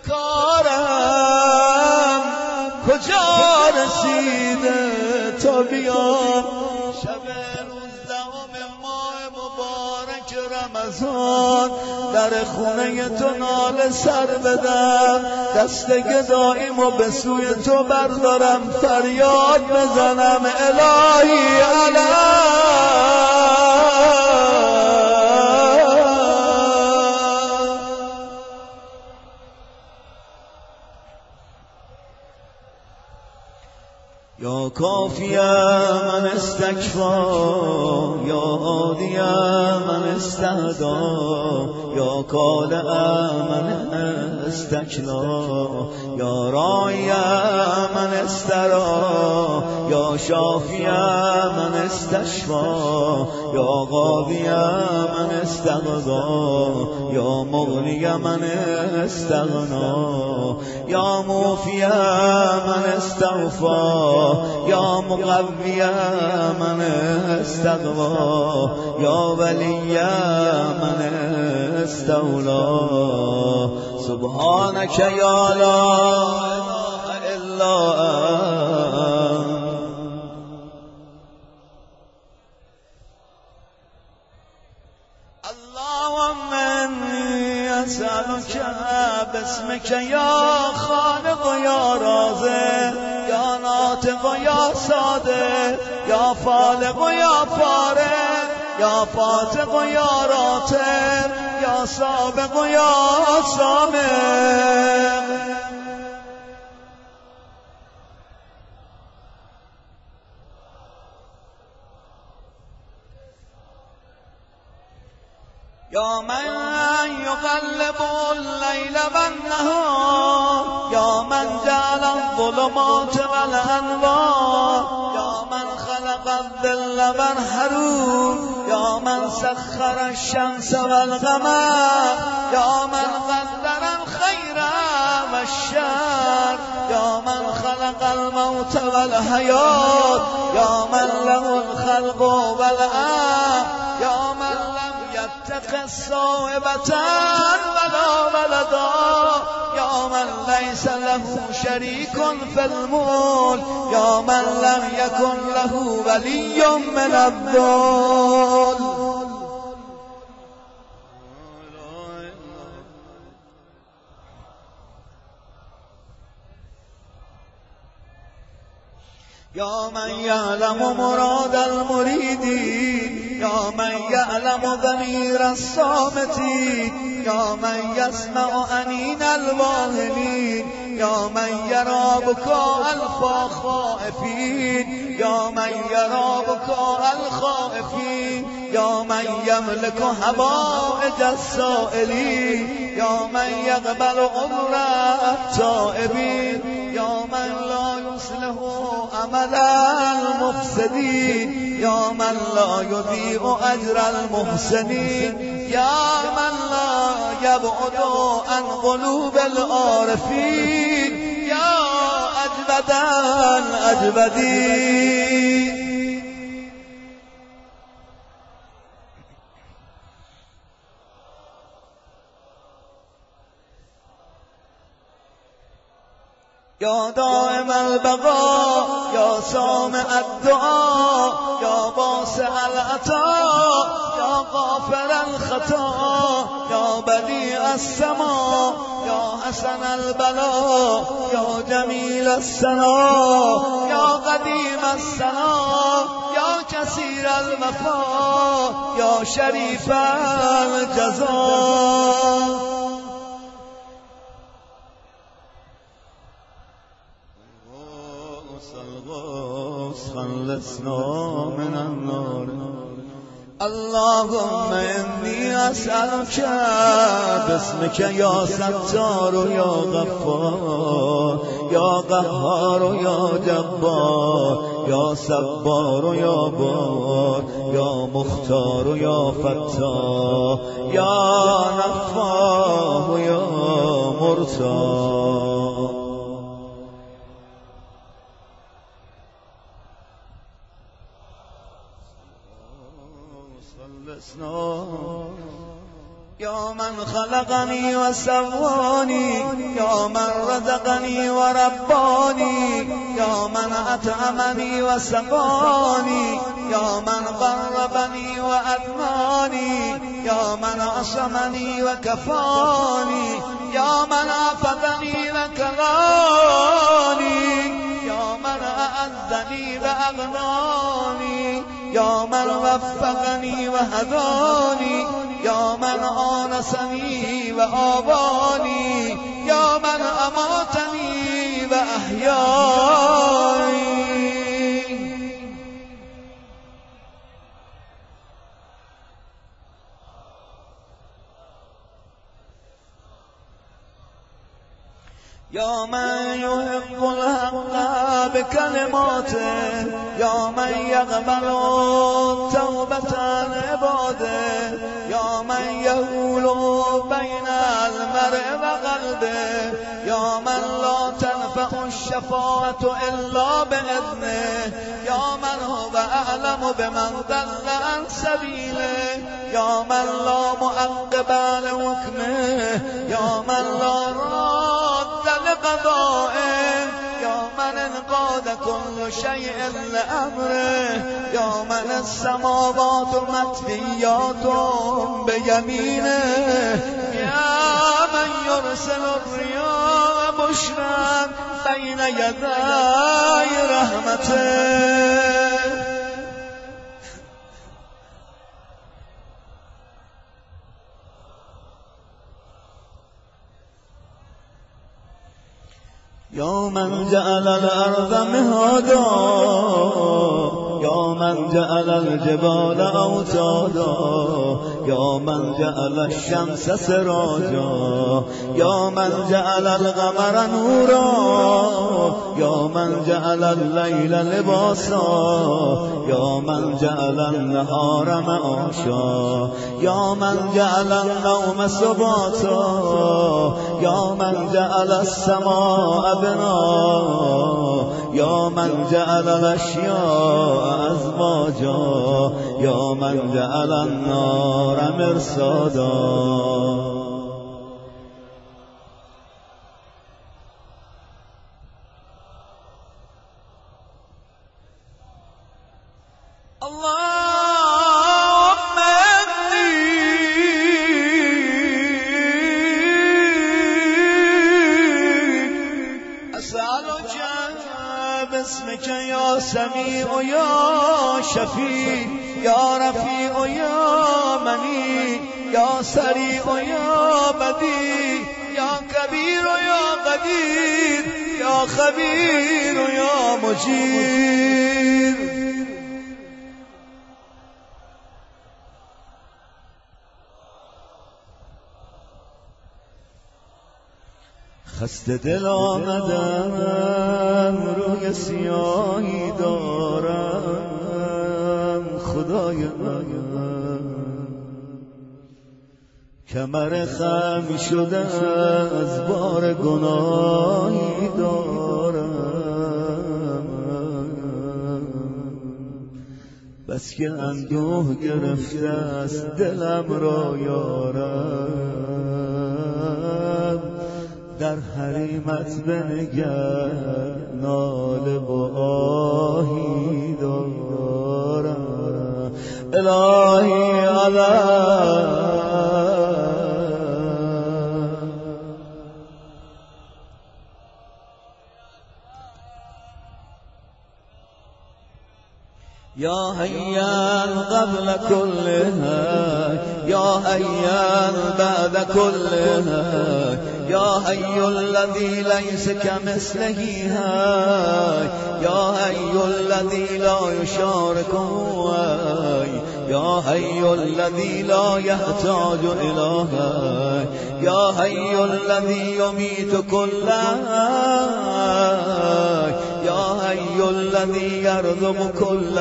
Speaker 1: کارم کجا رسیده تا بیام شب روزدهم ماه مبارک رمضان در خونه تو ناله سر بدم دست گداییمو به سوی تو بردارم فریاد بزنم الهی علی کافی من استکفا یا هادی من استهدا یا کالع من استکنا یا راعی من استرا یا شافی من استشفا یا قاضی من استغدا یا مغنی من استغنا یا موفی من استغفا یا مقوی من استغوا یا ولی من استولا سبحانك یا لا اله الا انت اللهم انی اسألك باسمك یا خالق یا رازق یا ناطق یا صادق یا فالق یا فارق یا فاتق یا راتق یا سابق یا سابق یا من یقلب اللیل والنهار یا من جعل الظلمات والانوار یا من خلق الظل والحرور یا من سخر الشمس والقمر یا من قدر الخیر والشر یا من خلق الموت والحیات یا من له الخلق والامر یا من يتخذ صاحبة ولا ولدا يا من ليس له شريك في الملك يا من لم يكن له ولي من الذل يا من يعلم مراد المريدين يا من يعلم ضمير الصامتين يا من يسمع أنين الواهمين يا من يرى بكاء الخائفين يا من يرى بكاء الخائفين يا من يملك حوائج السائلين يا من يقبل عذر التائبين يا من لا يصلح عمل المفسدين يا من لا يضيع أجر المحسنين يا من لا يبعد عن قلوب العارفين يا أجود الأجودين يا دائم البقاء يا سامع الدعاء يا واسع العطاء يا غافر الخطا يا بديع السماء يا حسن البلاء يا جميل الثناء يا قديم الثناء يا كثير الوفاء يا شريف الجزاء خلصنا من النار اللهم إني أسألك باسمك يا ستار يا غفار يا قهار يا جبار يا صبار يا بار يا مختار يا فتاح يا نفاه يا مرتاح يا من خلقني وسواني يا من رزقني ورباني يا من أطعمني وسقاني يا من قربني وأدناني يا من عصمني وكفاني يا من عافظني وكراني يا من أعزني وأغناني يا من وفقني وهداني يا من آنسني وآباني يا من أماتني وأحياني یا من یحب الحق بکلماته یا من یقبل توبة عن عباده یا من یحول بین المرء و قلبه یا من لا تنفع الشفاعة الا باذنه یا من هو اعلم بمن ضل عن سبیله یا من لا معقب لحکمه یا من لا راد لقضائه یا من انقاد كل شيء لأمره یا من السماوات مطویات بیمینه یا من یرسل الریاح بشرا بین یدی رحمته. یا من جعل الارض مهادا یا من جعل الجبال اوتادا یا من جعل الشمس سراجا یا من جعل القمر نورا یا من جعل الليل لباسا یا من جعل النهار معاشا یا من جعل النوم سباتا یا من جعل السماء بنا یا من جعل الاشیاء ازواجا یا من جعل النار مرصادا. اللهم إني أسألك باسمك يا سميع يا شفيع يا رفيع يا مني يا سريع يا بديع يا كبير يا قدير يا خبير يا مجير. خسته دل آمدم روی سیاهی دارم خدای من کمر خم شده از بار گناهی دارم بس که اندوه گرفته است دلم را یارم در حریمت بنگر ناله و آهی دارم الهی علم یا حیاً قبل كل حی یا حیاً بعد كل حی یا حی الذی لیس کمثله حی یا حی الذی لا یشارکه حی یا حی الذی لا یحتاج الی حی یا حی الذی یمیت کل حی یا حی الذی یرزق کل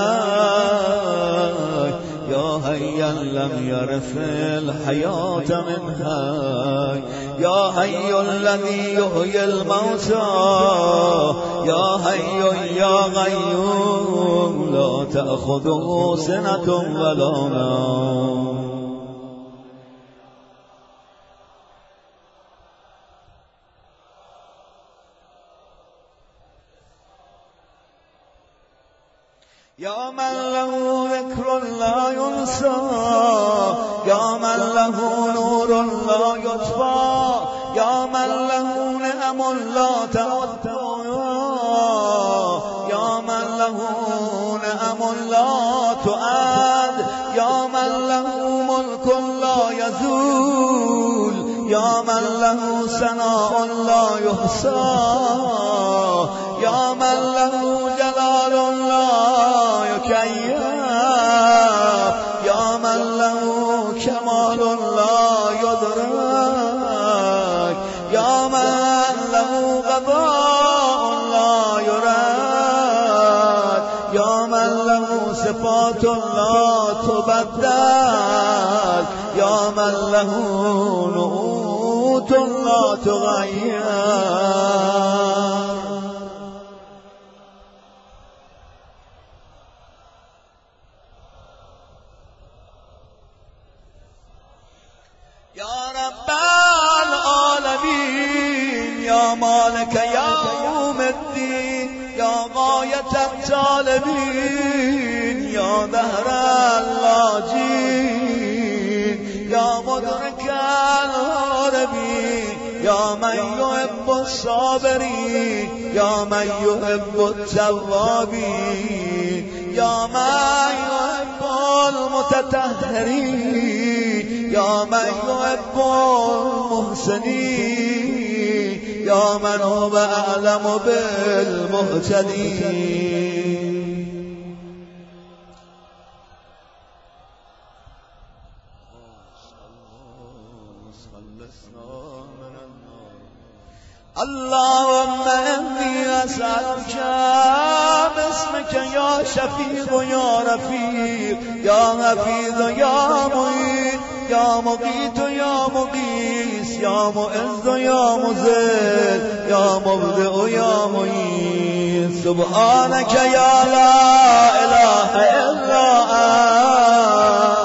Speaker 1: حی یا حیا لم یرث الحیاة من حی یا حی الذی یحیی الموتى یا حی یا قیوم لا تأخذه سنة ولا نوم. یا من له ذکر لا ینسی یا من له نور لا یطفی یا من له نعم لا تعد یا من له نعم لا تعد یا من له ملک لا یزول یا من له ثناء لا یحصی یا من له جلال لا یکیف یا من له کمال لا یدرک یا من له صفات لا تبدل یا من له نعوت لا تغیر یا رب العالمین یا مالک یوم الدین یا غایت الطالبین یا دهر اللاجین یا مدرک الهاربین یا من یحب الصابرین یا من یحب التوابین یا من یحب المتطهرین یا من یحب المحسنین یا من هو اعلم بالمهتدین. اللهم انی اسألک باسمک یا شفیق و یا رفیق یا حفیظ و یا معین یا مقیت و یا مقیس یا معز و یا مذل یا مبدع و یا معین سبحانک یا لا اله الا انت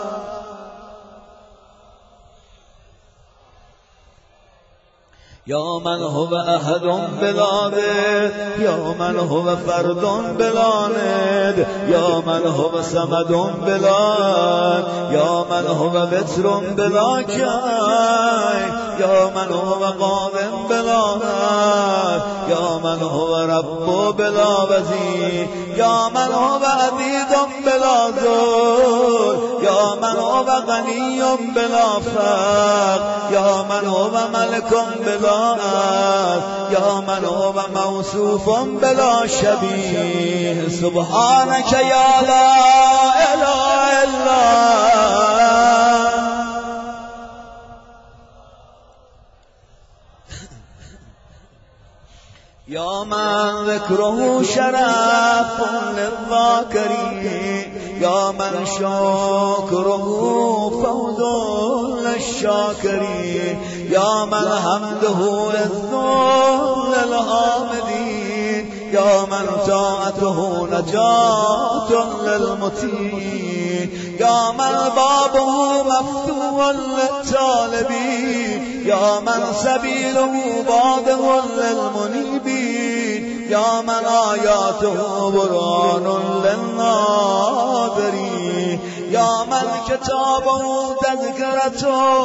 Speaker 1: یا من هو احد بلا ند یا من هو فرد بلا ند یا من هو صمد بلا یا من هو وتر بلا کی یا من هو قادم بلا ند یا من هو رب بلا وزیر یا من هو عزیز بلا ذل یا من هو غنی بلا فقر یا من هو ملک بلا یا من هو موصوف بلا شبیه سبحانک یا لا اله الا یا من ذکره شرف للذاکرین یا من شکره فوز للشاکرین یا من حمده عز للحامدین یا من طاعته نجات للمطیعین یا من بابه مفتوح للطالبین یا من سبیله واضح للمنیبین یا من آیاته برهان للناظرین یا من کتابه تذکرة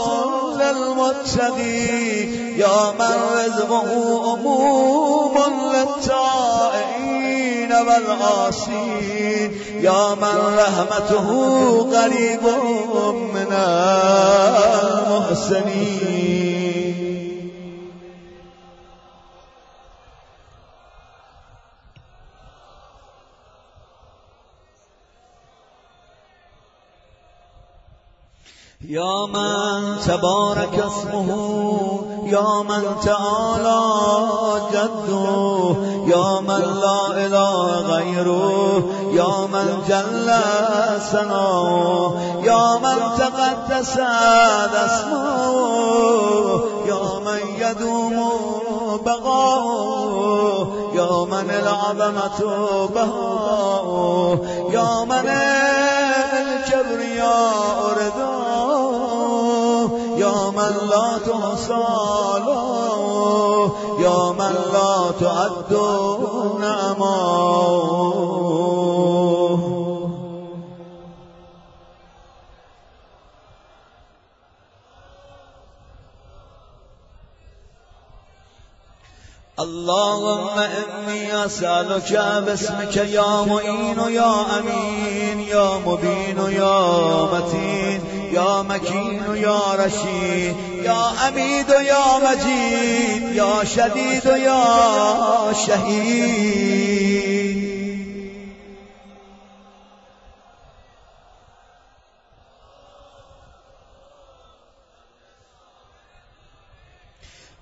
Speaker 1: للمتقین یا من رزقه عموم للطائعین والعاصین یا من رحمته قریب من المحسنین. یا من تبارک اسمه یا من تعالی جده یا من لا اله غیره یا من جل ثناؤه یا من تقدس اسماؤه یا من یدوم بقاؤه یا من العظمة بهاؤه یا من الكبریاء رداؤه یا من لا تحصى له یا من لا تعد نعماؤه. اللهم انی اسألک باسمک یا معین و یا امین یا مبین و یا متین یا مکین و یا رشید یا حمید و یا مجید یا شدید و یا شهید.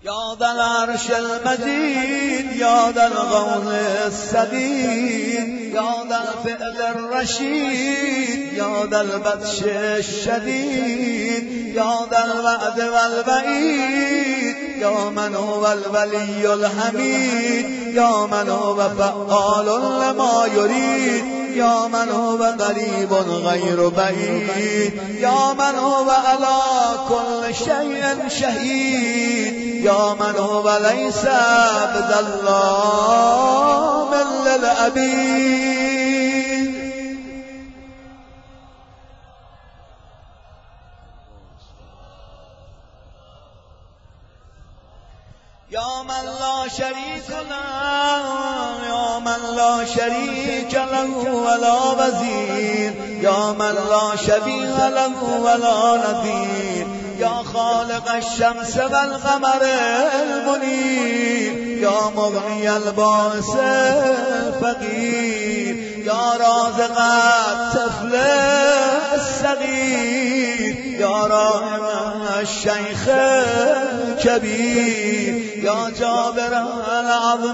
Speaker 1: یا ذا العرش المجید یا ذا القول السدید یا ذا الفعل الرشید یا ذا البطش الشدید یا ذا الوعد والوعید یا من هو الولی الحمید یا من هو فعال لما یرید یا من هو قریب غیر بعید یا من هو علی کل شیء شهید یا من هو لیس بظلام للعبید. یا من لا شریک له یا من لا شریک له ولا وزیر یا من لا شبیه له ولا نظیر یا خالق الشمس والقمر المنیر یا مغنی الباس الفقیر یا رازق الطفل الصغیر یا راحم الشیخ الکبیر یا جابر العظم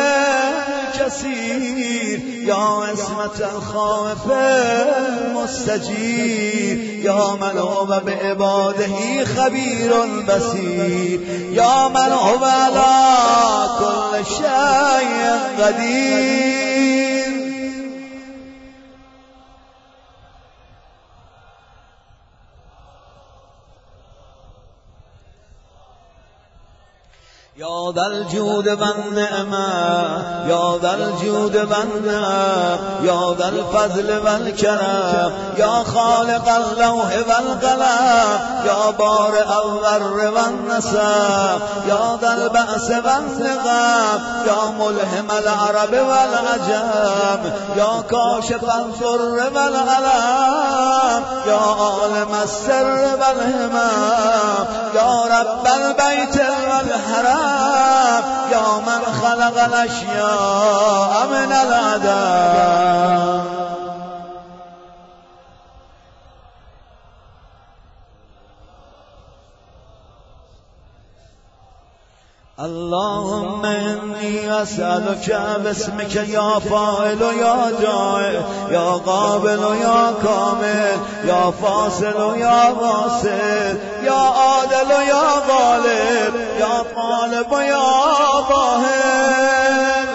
Speaker 1: الکثیر یا عصمت الخائف المستجیر یا من هو بعباده خبیر بصیر یا من هو علی کل شیء قدیر. یا ذا الجود والنعمة یا ذا الجود والنعمة یا ذا الفضل والكرم یا خالق اللوح والقلم یا بارئ الذر والنسب یا ذا البأس والنقم یا ملهم العرب والعجم یا کاشف الضر والألم یا عالم السر والهمم یا رب البيت والحرم یا من خلق الاشیاء من العدم. اللهم انی اسألک باسمک یا فاعل و یا جاعل یا قابل و یا کامل یا فاصل و یا واصل یا عادل و یا غالب یا طالب و یا ظاهر.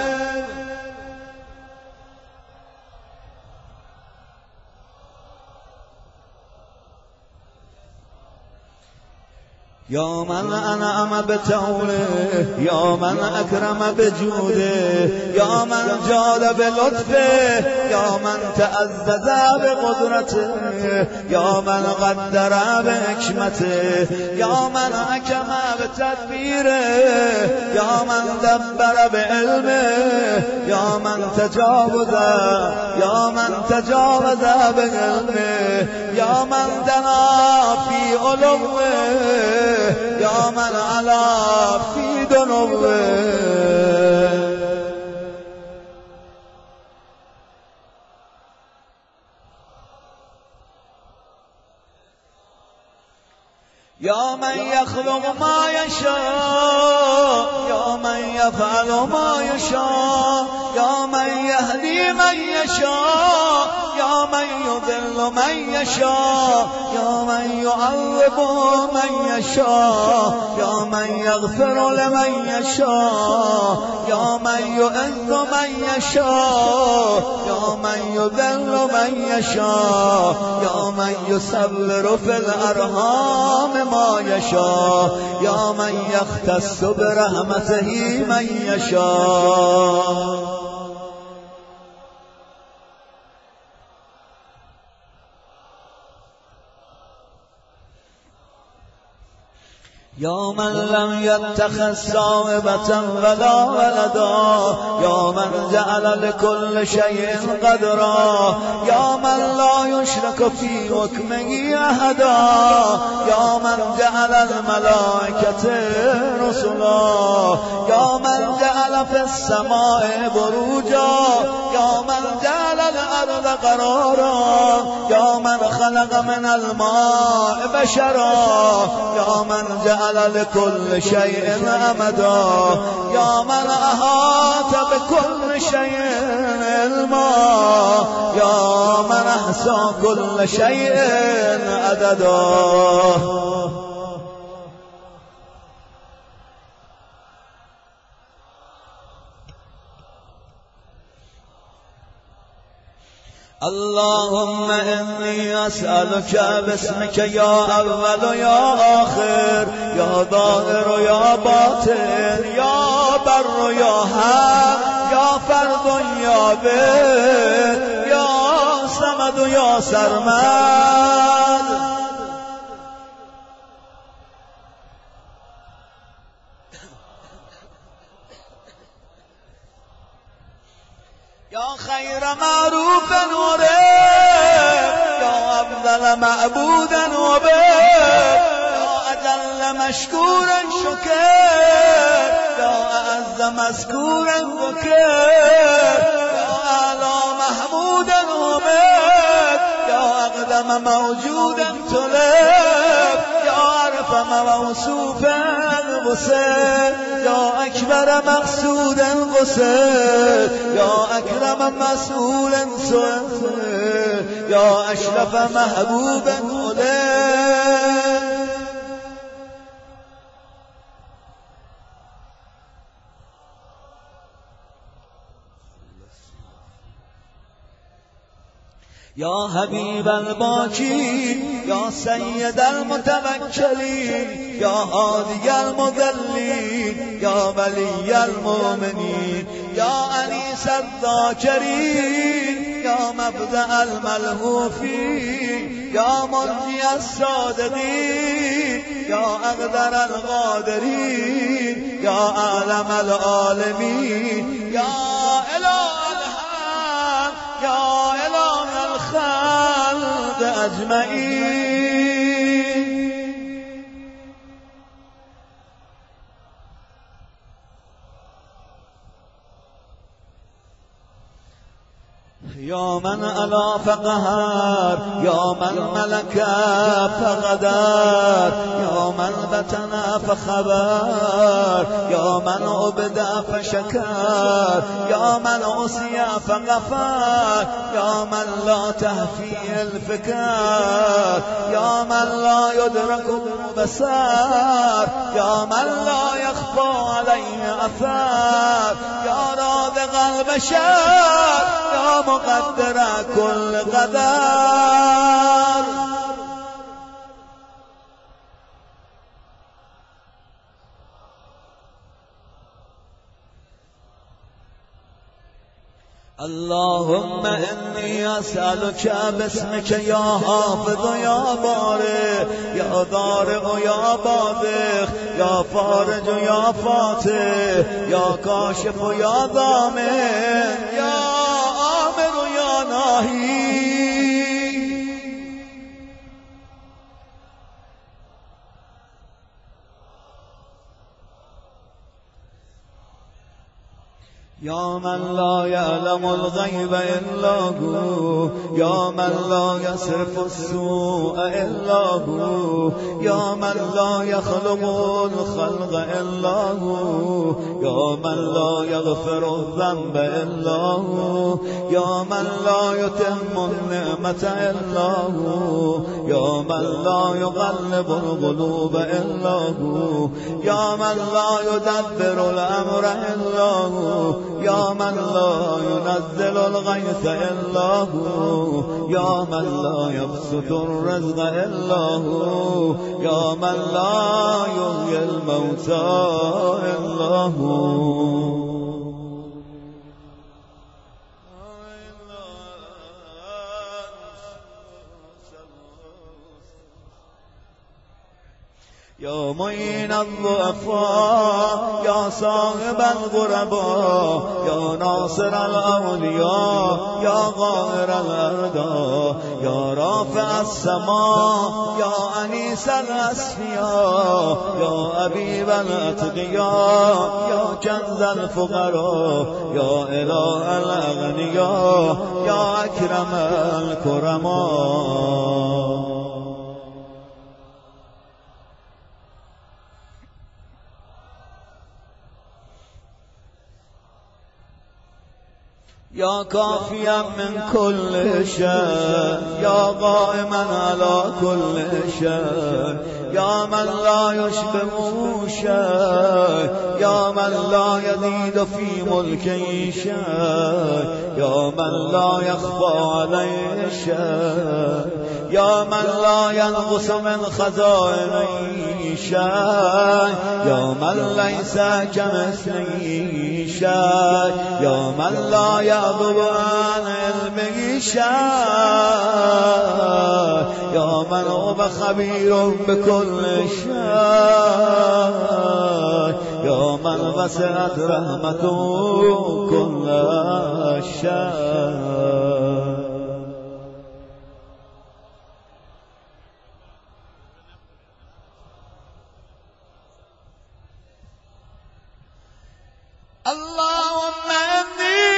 Speaker 1: یا من انعم بتوله یا من اکرم بجوده یا من جاد بلطفه یا من تعزز بقدرته یا من قدر بحکمته یا من حکم بتدبیره یا من دبر بعلمه یا من تجاوز یا من تجاوز بعلمه یا من دنا فی علوه یا من علا فی دنوه. یا من یخلق ما یشاء یا من یفعل ما یشاء یا من یهدی من یشاء یا من یضل من یشاء یا من یعذب من یشاء یا من یغفر لمن یشاء یا من یعز من یشاء یا من یذل من یشاء یا من یصور فی الارحام ما یشاء یا من یختص برحمته من یشاء. یا من لم یتخذ صاحبة ولا ولدا یا من جعل لكل شیء قدرا یا من لا یشرک فی حکمه احدا یا من جعل الملائکة رسلا یا من جعل فی السماء بروجا یا من جعل الارض قرارا یا من خلق من الماء بشرا یا من جعل جعل لكل شيء أمدا يا من أحاط بكل شيء علما يا من أحصى كل شيء عددا. اللهم إني أسألك باسمك يا أول يا آخر يا ظاهر يا باطن يا بر يا حق يا فرد يا بر يا صمد يا سرمد يا خير معروف ورب يا أفضل معبود وبر يا أجل مشكور شكر يا أعز مذكور ذكر يا أعلى محمود ومجد يا أقدم موجود طلب يا أرفع موصوف غسل يا أكبر مقصود غسل يا أكرم مسؤول سؤال يا أشرف محبوب أولاد. يا حبيب الباكين يا سيد المتوكلين يا هادي المضلين يا ولي المؤمنين يا أنيس الذاكرين يا مبدأ الملهوفين يا منجي الصادقين يا أقدر القادرين يا أعلم العالمين يا إله الحق يا إله الخلق أجمعين. يا من ألا فقهر يا من ملك فغدر يا من بتنا فخبر يا من عبد فشكر يا من عصي فغفر يا من لا تهفي الفكر يا من لا يدرك بالبصر يا من لا يخفى عليه أثر يا رازق البشر يا مقدر كل قدر. اللهم إني أسألك باسمك يا حافظ يا بارئ يا ضارع يا باذخ يا فارج يا فاتح يا كاشف يا ضامن يا آمر يا ناهي. يا من لا يعلم الغيب إلا هو يا من لا يصرف السوء إلا هو يا من لا يخلق الخلق إلا هو يا من لا يغفر الذنب إلا هو يا من لا يتم النعمة إلا هو يا من لا يقلب القلوب إلا هو يا من لا يدبر الأمر إلا هو يا من لا ينزل الغيث إلا هو يا من لا يبسط الرزق إلا هو يا من لا يحيي الموتى إلا هو. يا معين الضعفاء يا صاحب الغرباء يا ناصر الأولياء يا غائر الأرض يا رافع السماء يا أنيس الأسفياء يا أبيب الأتقياء يا كنز الفقراء يا إله الأغنياء يا أكرم الكرماء. يا كافيا من كل شيء يا قائما على كل شيء يا من لا يشبه شيء يا من لا يزيد في ملكه شيء يا من لا يخفى عليه شيء يا من لا ينقص من خزائنه شيء يا من ليس كمثله شيء يا من لا يغضب عن علمه شيء يا من هو خبير بكل شيء يا من وسعت رحمته كل شيء. اللهم إني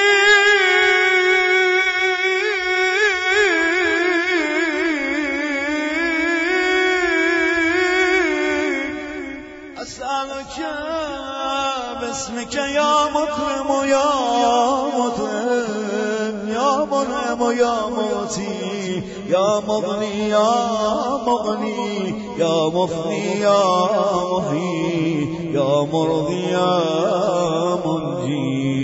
Speaker 1: أسألك باسمك يا مكرم يا مطعم يا منعم يا موتي يا مغني يا مغني يا مفني يا محيي يا مرضي يا منجي.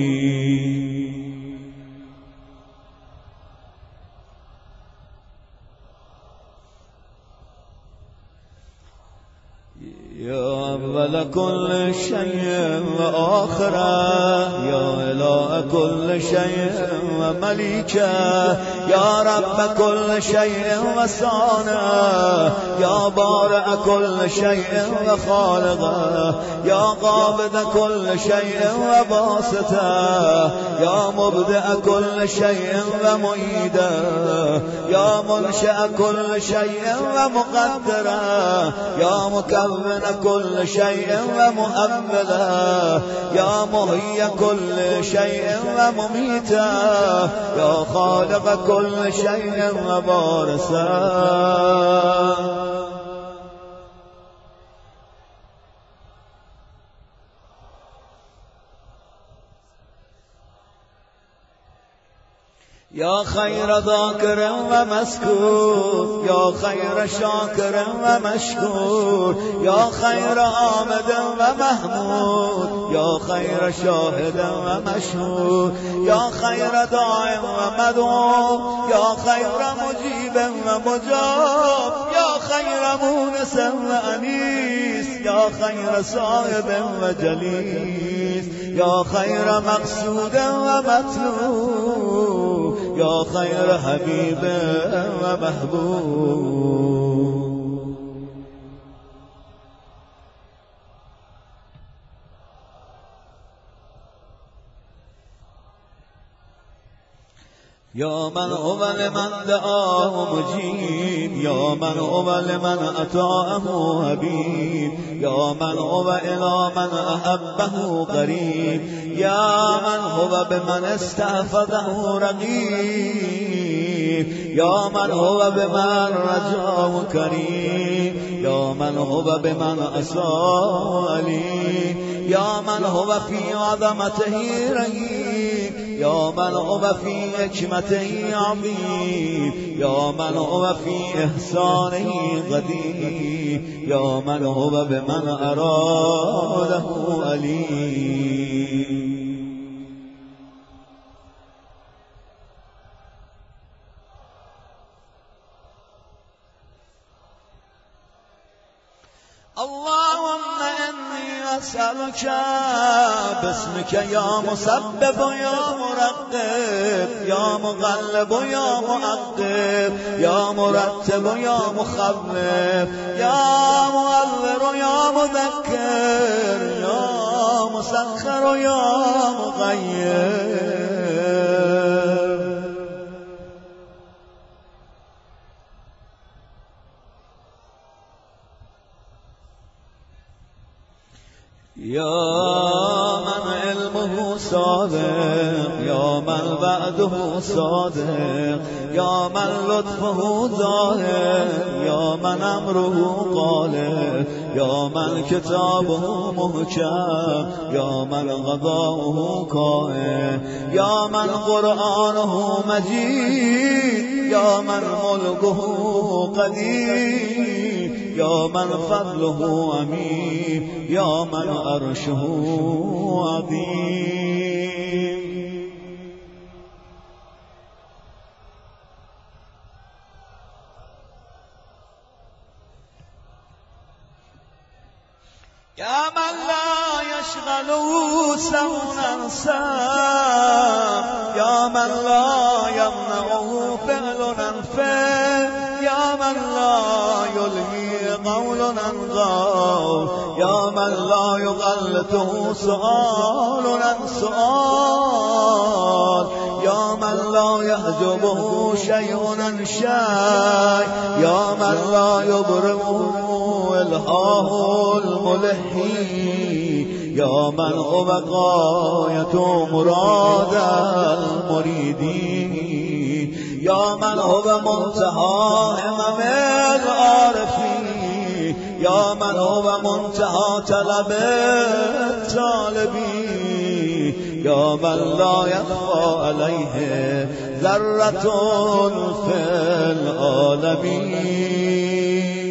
Speaker 1: يا أول كل شيء وآخره يا إله كل شيء ومليكه يا رب كل شيء وصانه يا بارئ كل شيء وخالقه يا قابض كل شيء وباسطه يا مبدئ كل شيء ومعيده يا منشأ كل شيء ومقدره يا مكون كل شيء ومؤمله يا مهي كل شيء ومميته يا خالق كل شيء وبارسه. يا خير ذاكر ومذكور يا خير شاكر ومشكور يا خير آمد ومحمود يا خير شاهد ومشهود يا خير داع ومدعو يا خير مجيب ومجاب يا خير مونس وأنيس يا خير صاحب وجليس يا خير مقصود ومطلوب يا خير حبيب ومحبوب. يا من هو لمن دعاه مجيب يا من هو لمن أطاعه حبيب يا من هو إلى من أحبه قريب يا من هو بمن استحفظه رقيب يا من هو بمن رجاه كريم يا من هو بمن أساء عليم يا من هو في عظمته رهيب يا من هو في حكمته عظيم يا من هو في إحسانه قدير يا من هو بمن أراده أليم. اللهم إني أسألك باسمك يا مسبب يا مرقب يا مغلب يا مؤدب يا مرتب يا مخوف يا مؤذر يا مذكر يا مسخر يا مغير يا من علم علمه صادق یا من وعده صادق یا من لطفه ظاهر یا من امره قالب یا من کتابه محکم یا من قضاؤه قائم یا من قرآنه مجید یا من ملکه قدیم یا من فضله امین یا من عرشه عظیم. یا من لا یشغله سمن سم یا من لا یمنعه فعل انفع یا من لا یلهی قول انقال یا من لا یغلطه سؤال عن سؤال یا من لا یحجبه شیء عن شیء یا من لا یبرمه الهاه الملحی یا من هو غایت مراد المریدین یا من هو منتهى همم العارفین یا من هو منتهى طلب الطالبین یا من لا یخفى علیه ذرة فی العالمین.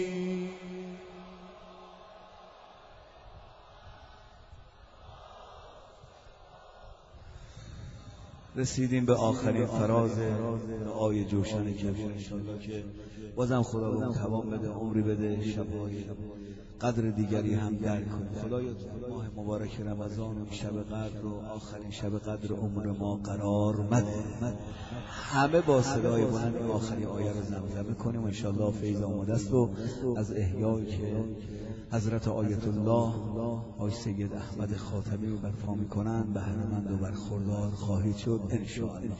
Speaker 1: رسیدیم به آخرین فراز دعای جوشن کبیر انشاءالله که بازم خدا به توان بده، عمری بده، شب‌های قدر دیگری هم درک کنه. خدایا ماه مبارک رمضان و شب قدر و آخرین شب قدر عمر ما قرار مده. همه با صدای بلند آخرین آیه رو زمزمه کنیم و انشاءالله فیض آماده است و از احیایی که حضرت آیت الله آقای سید احمد خاتمی رو برپا میکنن بهره‌مند و برخوردار خواهید شد انشاءالله.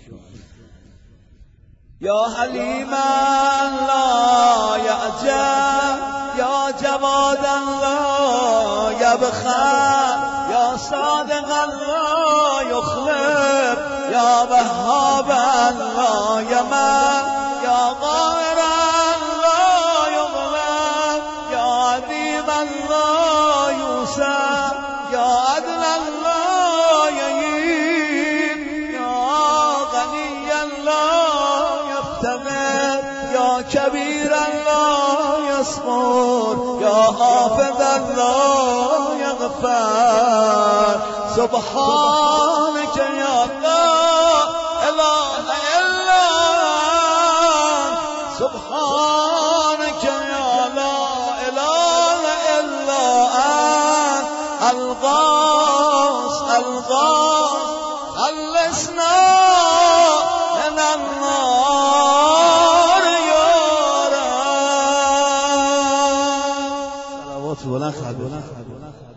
Speaker 1: یا حلیما لا یعجب یا جوادا لا یبخل یا صادقا لا یخلف یا وهابا لا یمن یا قاهرا لا یغلب یا عظیما لا یوسف یا عدلا لا یهین یا غنیا لا یفتقر یا کبیرا لا یصغر یا حافظا لا یغفر سبحانك یا لا اله الا انت سبحانك یا لا اله الا انت الغاث الغاث خلصنا من النار یا رب. صلوات بلند خد